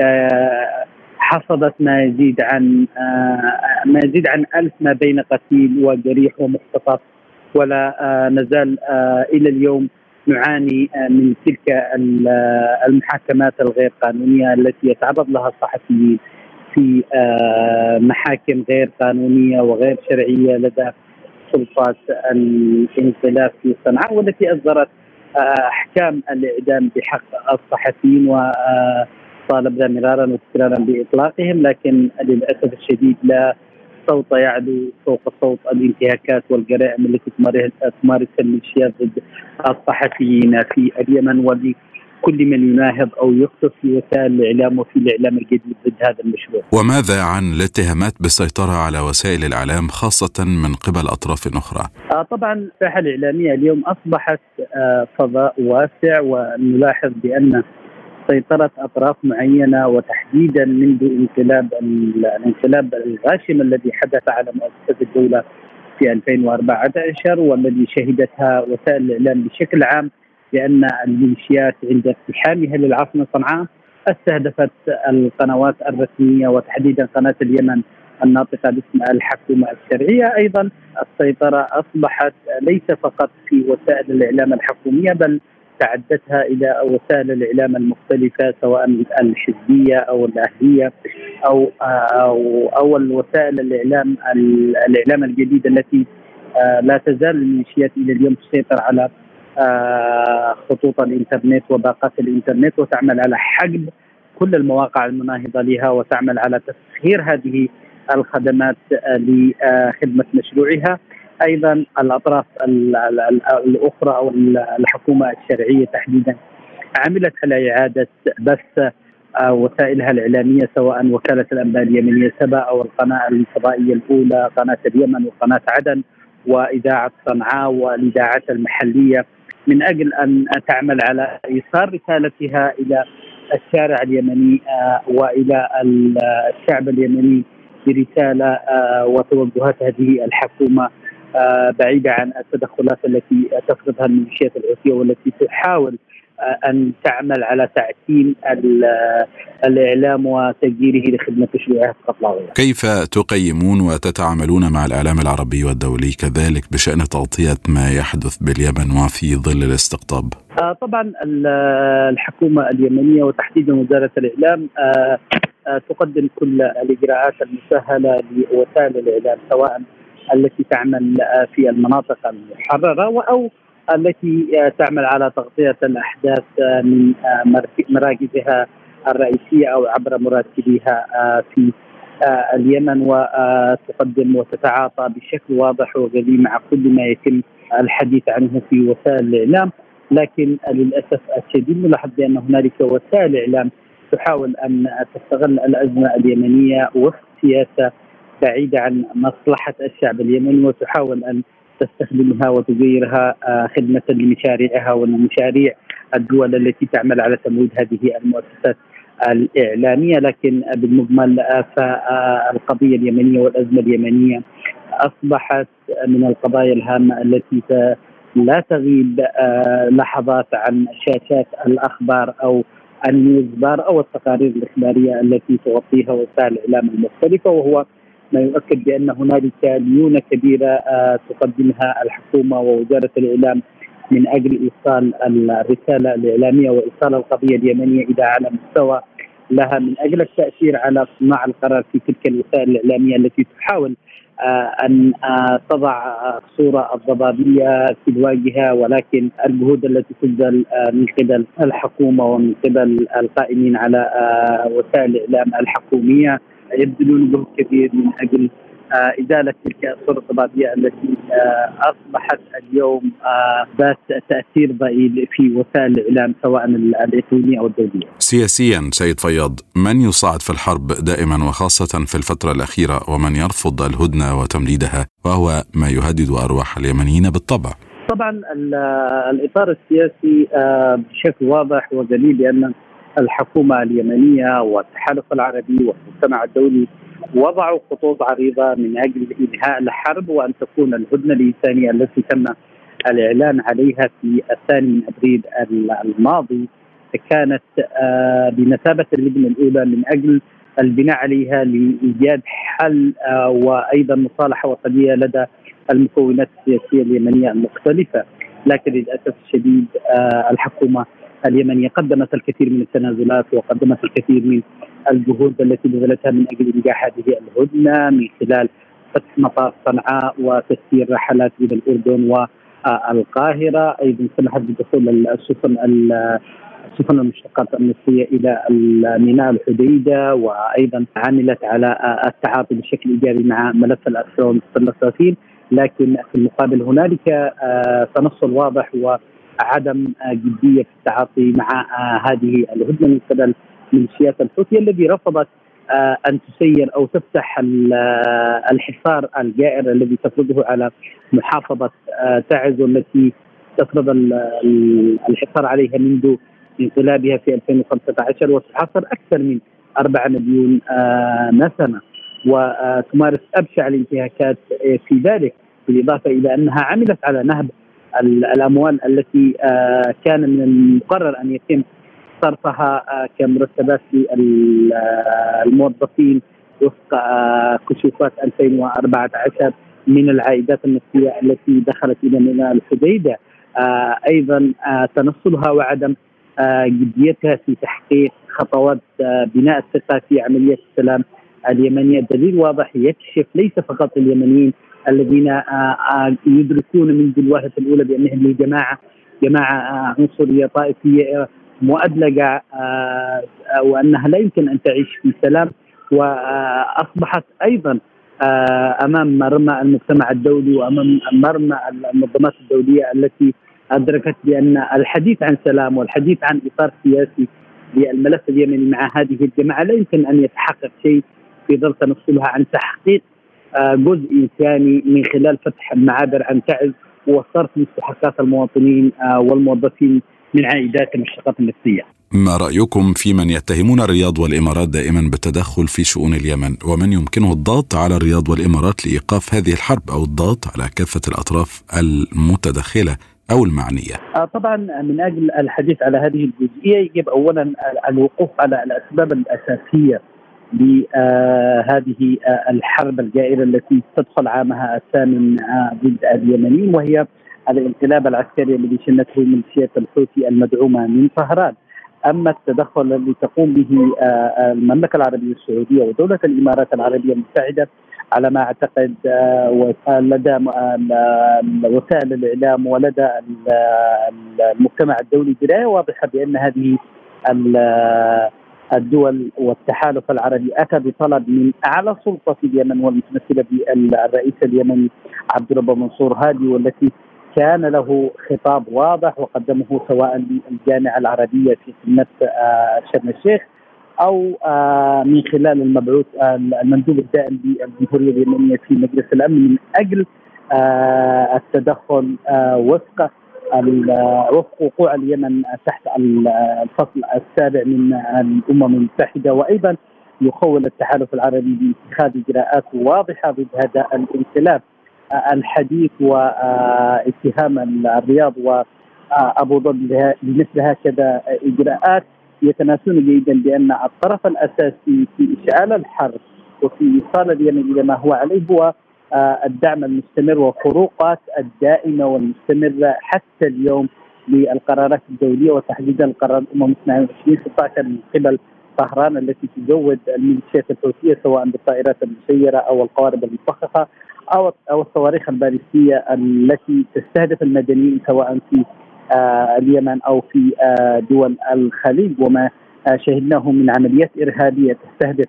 حصدت ما يزيد عن ما يزيد عن ألف ما بين قتيل وجريح ومختطف، ولا نزال إلى اليوم نعاني من تلك المحاكمات الغير قانونية التي يتعرض لها الصحفيين في محاكم غير قانونية وغير شرعية لدى سلطات الانقلاب في صنعاء، والتي أصدرت أحكام الإعدام بحق الصحفيين وطالبنا مرارا وتكرارا بإطلاقهم، لكن للأسف الشديد لا صوت يعلو فوق صوت الانتهاكات والجرائم التي تمارسها الميليشيات ضد الصحفيين في اليمن ولكل من يناهض أو يخطف في وسائل الإعلام وفي الإعلام الجديد ضد هذا المشروع. وماذا عن الاتهامات بالسيطرة على وسائل الإعلام خاصة من قبل أطراف أخرى؟ آه طبعا الساحة الإعلامية اليوم أصبحت آه فضاء واسع، ونلاحظ بأن سيطرة أطراف معينة وتحديدا منذ انقلاب الانقلاب الغاشم الذي حدث على مؤسسة الدولة في ألفين وأربعة عشر، والذي شهدتها وسائل الإعلام بشكل عام لأن الميليشيات عند اقتحامها للعاصمة صنعاء استهدفت القنوات الرسمية وتحديدا قناة اليمن الناطقة باسم الحكومة الشرعية. أيضا السيطرة أصبحت ليس فقط في وسائل الإعلام الحكومية بل تعدتها إلى وسائل الإعلام المختلفة سواء الحزبية أو الأهلية أو أو أو الوسائل الإعلام الإعلام الجديدة التي لا تزال الميليشيات إلى اليوم تسيطر على خطوط الإنترنت وباقات الإنترنت وتعمل على حجب كل المواقع المناهضة لها وتعمل على تسخير هذه الخدمات لخدمة مشروعها. أيضا الأطراف الأخرى أو الحكومة الشرعية تحديدا عملت على إعادة بث وسائلها الإعلامية سواء وكالة الأنباء اليمنية سبا أو القناة الفضائية الأولى قناة اليمن وقناة عدن وإذاعة صنعاء والإذاعات المحلية من أجل أن تعمل على إيصال رسالتها إلى الشارع اليمني وإلى الشعب اليمني برسالة وتوجهات هذه الحكومة بعيدة عن التدخلات التي تفرضها الميليشيات الحوثية والتي تحاول أن تعمل على تعتيم الإعلام وتغييره لخدمة تشريعات قطلاوية. كيف تقيمون وتتعاملون مع الإعلام العربي والدولي كذلك بشأن تغطية ما يحدث باليمن وفي ظل الاستقطاب؟ آه طبعا الحكومة اليمنية وتحديدا وزارة الإعلام آه آه تقدم كل الإجراءات المسهلة لوسائل الإعلام سواء التي تعمل في المناطق المحررة أو التي تعمل على تغطية الأحداث من مراكزها الرئيسية أو عبر مراسليها في اليمن وتقدم وتتعاطى بشكل واضح وجلي مع كل ما يتم الحديث عنه في وسائل الإعلام. لكن للأسف الشديد نلاحظ بأن هنالك وسائل إعلام تحاول أن تستغل الأزمة اليمنية وفق سياسة بعيدة عن مصلحة الشعب اليمني وتحاول أن تستخدمها وتغيرها خدمة لمشاريعها والمشاريع الدول التي تعمل على تمويل هذه المؤسسات الإعلامية. لكن بالمجمل فالقضية اليمنية والأزمة اليمنية أصبحت من القضايا الهامة التي لا تغيب لحظات عن شاشات الأخبار أو النيوزبار أو التقارير الإخبارية التي تغطيها وسائل الإعلام المختلفة، وهو ما يؤكد بأن هنالك ليونة كبيرة تقدمها الحكومة ووزارة الإعلام من أجل إيصال الرسالة الإعلامية وإيصال القضية اليمنية إلى أعلى مستوى لها من أجل التأثير على صناع القرار في تلك الوسائل الإعلامية التي تحاول أن تضع صورة الضبابية في الواجهة، ولكن الجهود التي تبذل من قبل الحكومة ومن قبل القائمين على وسائل الإعلام الحكومية يبذلون جهد كبير من أجل إزالة تلك الصورة الضبابية التي أصبحت اليوم ذات تأثير ضئيل في وسائل الإعلام سواء الإقليمية أو الدولية. سياسيا سيد فياض، من يصعد في الحرب دائما وخاصة في الفترة الأخيرة ومن يرفض الهدنة وتمديدها، وهو ما يهدد أرواح اليمنيين بالطبع؟ طبعا الإطار السياسي بشكل واضح وجلي بأن الحكومة اليمنية والتحالف العربي والمجتمع الدولي وضعوا خطوط عريضة من أجل إنهاء الحرب وأن تكون الهدنة الإنسانية التي تم الإعلان عليها في الثاني من أبريل الماضي كانت بمثابة اللبنة الأولى من أجل البناء عليها لإيجاد حل وأيضا مصالحة وطنية لدى المكونات السياسية اليمنية المختلفة. لكن للأسف الشديد الحكومة اليمنية قدمت الكثير من التنازلات وقدمت الكثير من الجهود التي بذلتها من أجل إنجاح هذه الهدنة من خلال فتح مطار صنعاء وتسيير رحلات إلى الأردن والقاهرة، أيضا سمحت بدخول السفن السفن المشتقات المصرية إلى ميناء الحديدة، وأيضا عملت على التعاطي بشكل إيجابي مع ملف الأسرى والمستنصرين. لكن في المقابل هنالك تنصل واضح وعدم جدية في التعاطي مع هذه الهدنة من قبل ميليشيات الحوثي الذي رفضت أن تسير أو تفتح الحصار الجائر الذي تفرضه على محافظة تعز والتي تفرض الحصار عليها منذ انقلابها في ألفين وخمسة عشر وتحاصر أكثر من أربعة مليون نسمة وتمارس أبشع الانتهاكات في ذلك، بالإضافة إلى أنها عملت على نهب الأموال التي كان من المقرر أن يتم صرفها كمرتبات للموظفين وفق كشوفات ألفين وأربعة عشر من العائدات النفطية التي دخلت إلى ميناء الحديدة. أيضا تنصلها وعدم جديتها في تحقيق خطوات بناء الثقة في عملية السلام اليمنية دليل واضح يكشف ليس فقط اليمنيين الذين يدركون منذ الوهلة الأولى بأنهم لجماعة جماعة عنصرية طائفية مؤدلجة وأنها لا يمكن أن تعيش في سلام، وأصبحت أيضا أمام مرمى المجتمع الدولي وأمام مرمى المنظمات الدولية التي أدركت بأن الحديث عن سلام والحديث عن إطار سياسي للملف اليمني مع هذه الجماعة لا يمكن أن يتحقق شيء في ظل تنصلها عن تحقيق جزء ثاني من خلال فتح المعابر عن تعز وصرف مستحقات المواطنين والموظفين من عائداتهم الشقات النفسية. ما رأيكم في من يتهمون الرياض والإمارات دائما بالتدخل في شؤون اليمن، ومن يمكنه الضغط على الرياض والإمارات لإيقاف هذه الحرب أو الضغط على كافة الأطراف المتدخلة أو المعنية؟ طبعا من أجل الحديث على هذه الجزئية يجب أولا الوقوف على الأسباب الأساسية لهذه الحرب الجائرة التي تدخل عامها الثامن ضد اليمنيين، وهي الانقلاب العسكري الذي شنته ميليشيات الحوثي المدعومة من طهران. أما التدخل الذي تقوم به المملكة العربية السعودية ودولة الإمارات العربية المتحدة على ما أعتقد لدى وسائل الإعلام ولدى المجتمع الدولي دراية واضحة بأن هذه الدول والتحالف العربي أتى بطلب من أعلى سلطة في اليمن والمتمثلة بالرئيس اليمني عبد الرب منصور هادي، والتي كان له خطاب واضح وقدمه سواء للجامعة العربية في قمة شرم الشيخ أو من خلال المبعوث المندوب الدائم للجمهورية اليمنية في مجلس الأمن من أجل التدخل وفق وفق وقوع اليمن تحت الفصل السابع من الأمم المتحدة. وأيضا يخول التحالف العربي باتخاذ إجراءات واضحة ضد هذا الانقلاب. الحديث واتهام الرياض وأبو ظبي بمثل هكذا إجراءات يتناسون جيدا بأن الطرف الأساسي في إشعال الحرب وفي إيصال اليمن إلى ما هو عليه هو الدعم المستمر والخروقات الدائمة والمستمرة حتى اليوم للقرارات الدولية وتحديدا القرار الأمم اثنين وعشرين ستة عشر من قبل طهران التي تزود الميليشيات الحوثية سواء بالطائرات المسيرة أو القوارب المفخخة أو أو الصواريخ البالستية التي تستهدف المدنيين سواء في آه اليمن أو في آه دول الخليج، وما آه شهدناه من عمليات إرهابية تستهدف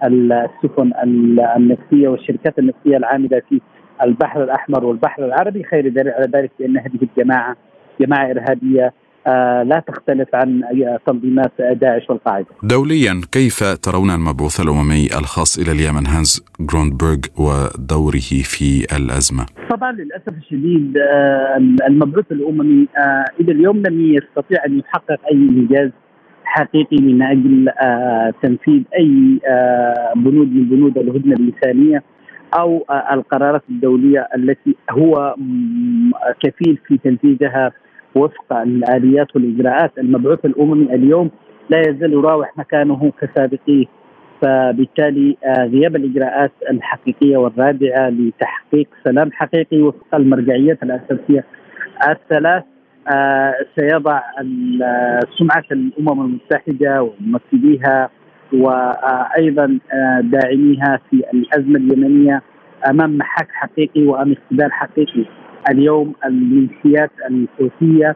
السفن النفطية والشركات النفطية العاملة في البحر الأحمر والبحر العربي. خير دليل على ذلك بأن هذه الجماعة جماعة إرهابية آه لا تختلف عن تنظيمات داعش والقاعدة. دوليا كيف ترون المبعوث الأممي الخاص إلى اليمن هانز جرونبرغ ودوره في الأزمة؟ طبعا للأسف الشديد آه المبعوث الأممي آه إلى اليوم لم يستطيع أن يحقق أي إنجاز حقيقي من أجل آه تنفيذ أي آه بنود من بنود الهدنة الإنسانية أو آه القرارات الدولية التي هو كفيل في تنفيذها وفق الآليات والإجراءات. المبعوث الأممي اليوم لا يزال يراوح مكانه كسابقيه، فبالتالي غياب الإجراءات الحقيقية والرادعة لتحقيق سلام حقيقي وفق المرجعيات الأساسية الثلاث سيضع سمعة الأمم المتحدة وممثليها وأيضا داعميها في الأزمة اليمنية أمام محك حقيقي وأمام اختبار حقيقي. اليوم الميليشيات الحوثية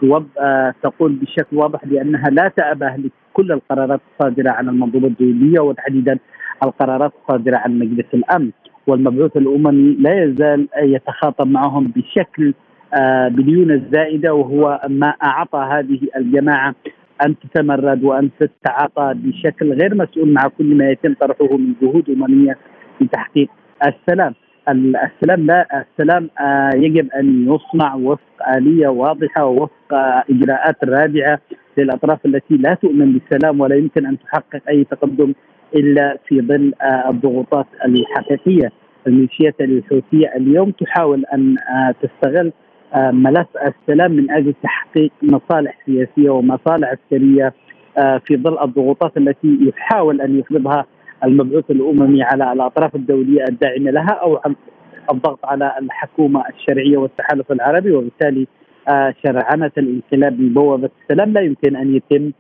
تقول بشكل واضح بأنها لا تأبه لكل القرارات الصادرة عن المنظومة الدولية وتحديدا القرارات الصادرة عن مجلس الأمن، والمبعوث الأممي لا يزال يتخاطب معهم بشكل بليونة الزائدة، وهو ما أعطى هذه الجماعة أن تتمرد وأن تتعاطى بشكل غير مسؤول مع كل ما يتم طرحه من جهود أممية لتحقيق السلام. السلام لا السلام يجب أن يصنع وفق آلية واضحة ووفق إجراءات رادعة للأطراف التي لا تؤمن بالسلام، ولا يمكن أن تحقق أي تقدم إلا في ظل الضغوطات الحقيقية. الميليشيات الحوثية اليوم تحاول أن تستغل ملف السلام من أجل تحقيق مصالح سياسية ومصالح عسكرية في ظل الضغوطات التي يحاول أن يفرضها المبعوث الأممي على الأطراف الدولية الداعمة لها أو الضغط على الحكومة الشرعية والتحالف العربي، وبالتالي شرعنة الانقلاب من بوابة السلام لا يمكن أن يتم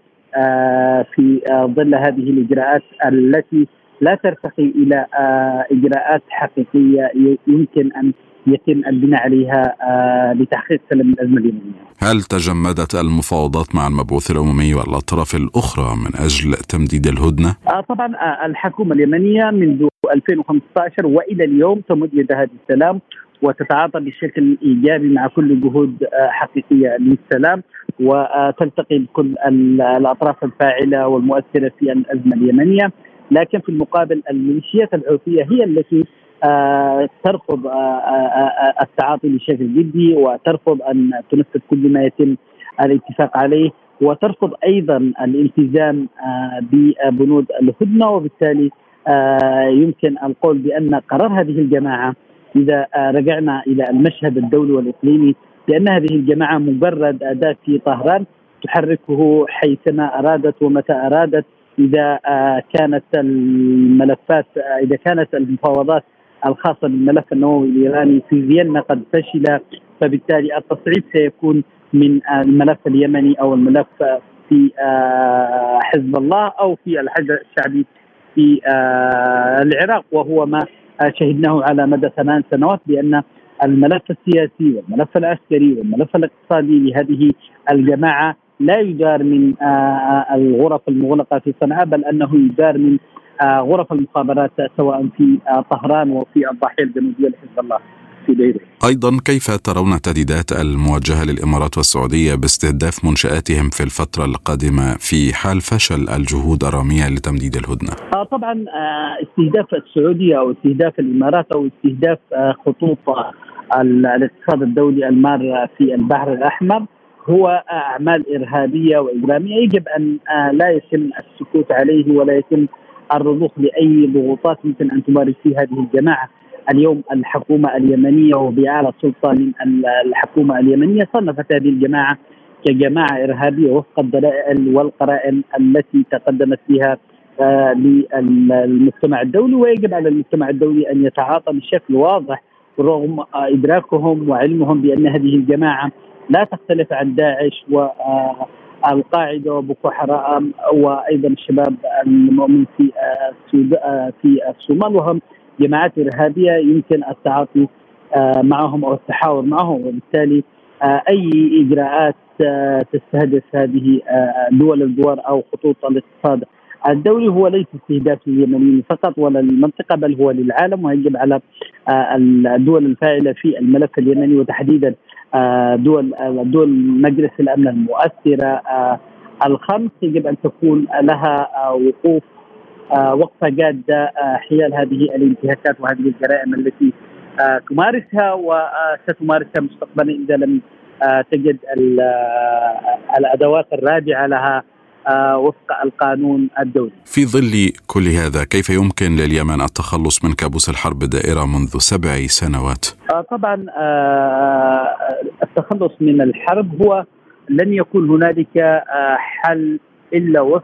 في ظل هذه الإجراءات التي لا ترتقي إلى إجراءات حقيقية يمكن أن يتم البناء عليها لتحقيق سلام الأزمة اليمنية. هل تجمدت المفاوضات مع المبعوث الأممي والأطراف الأخرى من أجل تمديد الهدنة؟ آه طبعا آه الحكومة اليمنية منذ ألفين وخمسة عشر وإلى اليوم تمد يدها للسلام وتتعاطى بشكل إيجابي مع كل جهود حقيقية للسلام، وتلتقي بكل الأطراف الفاعلة والمؤثرة في الأزمة اليمنية. لكن في المقابل الميليشيات الحوثية هي التي ترفض التعاطي بشكل جدي، وترفض أن تنفذ كل ما يتم الاتفاق عليه، وترفض أيضا الالتزام ببنود الهدنة. وبالتالي يمكن القول بأن قرار هذه الجماعة إذا رجعنا إلى المشهد الدولي والإقليمي بأن هذه الجماعة مجرد أداة في طهران تحركه حيثما أرادت ومتى أرادت. إذا كانت الملفات إذا كانت المفاوضات الخاصة بالملف النووي الإيراني في فيينا قد فشل، فبالتالي التصعيد سيكون من الملف اليمني أو الملف في حزب الله أو في الحشد الشعبي في العراق، وهو ما شهدناه على مدى ثمان سنوات بأن الملف السياسي والملف العسكري والملف الاقتصادي لهذه الجماعة لا يدار من الغرف المغلقة في صنعاء، بل أنه يدار من غرف المخابرات سواء في طهران وفي الضاحية الجنوبية لحزب الله في بيروت. أيضا كيف ترون التهديدات الموجهة للإمارات والسعودية باستهداف منشآتهم في الفترة القادمة في حال فشل الجهود الرامية لتمديد الهدنة؟ طبعا استهداف السعودية أو استهداف الإمارات أو استهداف خطوط الاقتصاد الدولي المار في البحر الأحمر هو أعمال إرهابية وإجرامية يجب أن لا يتم السكوت عليه ولا يتم الرضوخ لأي ضغوطات يمكن أن تمارس فيها هذه الجماعة. اليوم الحكومة اليمنية وبأعلى سلطة من الحكومة اليمنية صنفت هذه الجماعة كجماعة إرهابية وفق الدلائل والقرائن التي تقدمت بها للمجتمع الدولي، ويجب على المجتمع الدولي أن يتعاطى بشكل واضح رغم إدراكهم وعلمهم بأن هذه الجماعة لا تختلف عن داعش والقاعدة وبوكو حرام وأيضا الشباب المؤمن في في الصومال، وهم جماعات إرهابية يمكن التعاطي معهم أو التحاور معهم. وبالتالي أي إجراءات تستهدف هذه دول الجوار أو خطوط الاقتصاد الدولي هو ليس استهداف لليمنيين فقط ولا للمنطقة، بل هو للعالم، ويجب على الدول الفاعلة في الملف اليمني وتحديدا دول دول مجلس الأمن المؤثرة الخمس يجب أن تكون لها وقوف وقفة جادة حيال هذه الانتهاكات وهذه الجرائم التي تمارسها وستمارسها مستقبلا إذا لم تجد الأدوات الرادعة لها وفق القانون الدولي. في ظل كل هذا كيف يمكن لليمن التخلص من كابوس الحرب الدائرة منذ سبع سنوات؟ طبعا التخلص من الحرب هو لن يكون هنالك حل إلا وفق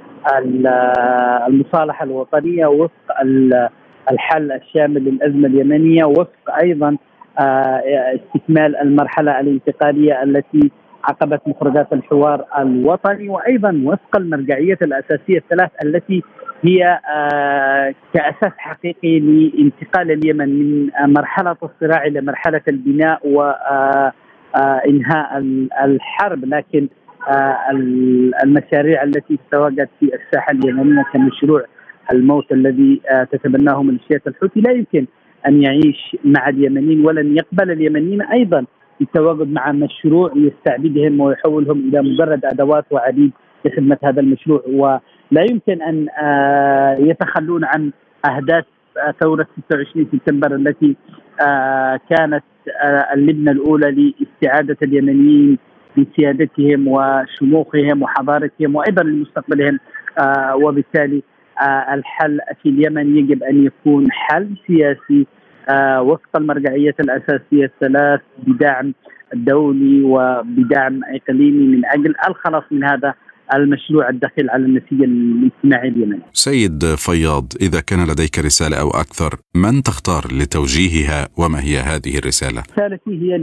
المصالحة الوطنية، وفق الحل الشامل للأزمة اليمنية، وفق أيضا استكمال المرحلة الانتقالية التي عقبت مخرجات الحوار الوطني، وأيضا وفق المرجعية الأساسية الثلاث التي هي كأساس حقيقي لانتقال اليمن من مرحلة الصراع إلى مرحلة البناء وإنهاء الحرب. لكن المشاريع التي تتواجد في الساحة اليمنية كمشروع الموت الذي تتبناه ميليشيات الحوثي لا يمكن أن يعيش مع اليمنيين، ولن يقبل اليمنيين أيضا التواجد مع مشروع يستعبدهم ويحولهم إلى مجرد أدوات وعبيد لخدمة هذا المشروع. ولا يمكن أن يتخلون عن أهداف ثورة ستة وعشرين سبتمبر التي كانت اللبنة الأولى لاستعادة اليمنيين بسيادتهم وشموخهم وحضارتهم وأيضا لمستقبلهم. وبالتالي الحل في اليمن يجب أن يكون حل سياسي وفق المرجعية الأساسية الثلاث بدعم دولي وبدعم إقليمي من أجل الخلاص من هذا المشروع الدخيل على النسيج الاجتماعي اليمني. سيد فياض، إذا كان لديك رسالة أو أكثر من تختار لتوجيهها وما هي هذه الرسالة؟ رسالتي هي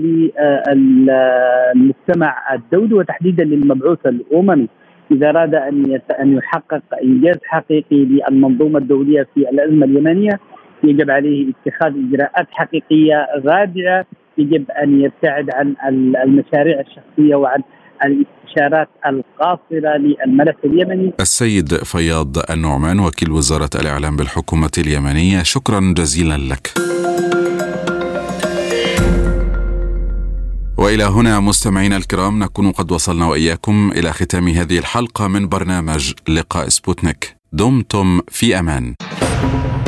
للمجتمع الدولي وتحديدا للمبعوث الأممي إذا أراد أن يحقق إنجاز حقيقي للمنظومة الدولية في الأزمة اليمنية يجب عليه اتخاذ إجراءات حقيقية رادعة، يجب أن يبتعد عن المشاريع الشخصية وعن الاستشارات القاصرة للملف اليمني. السيد فياض النعمان وكيل وزارة الإعلام بالحكومة اليمنية، شكرا جزيلا لك. وإلى هنا مستمعينا الكرام نكون قد وصلنا وإياكم إلى ختام هذه الحلقة من برنامج لقاء سبوتنيك. دمتم في أمان.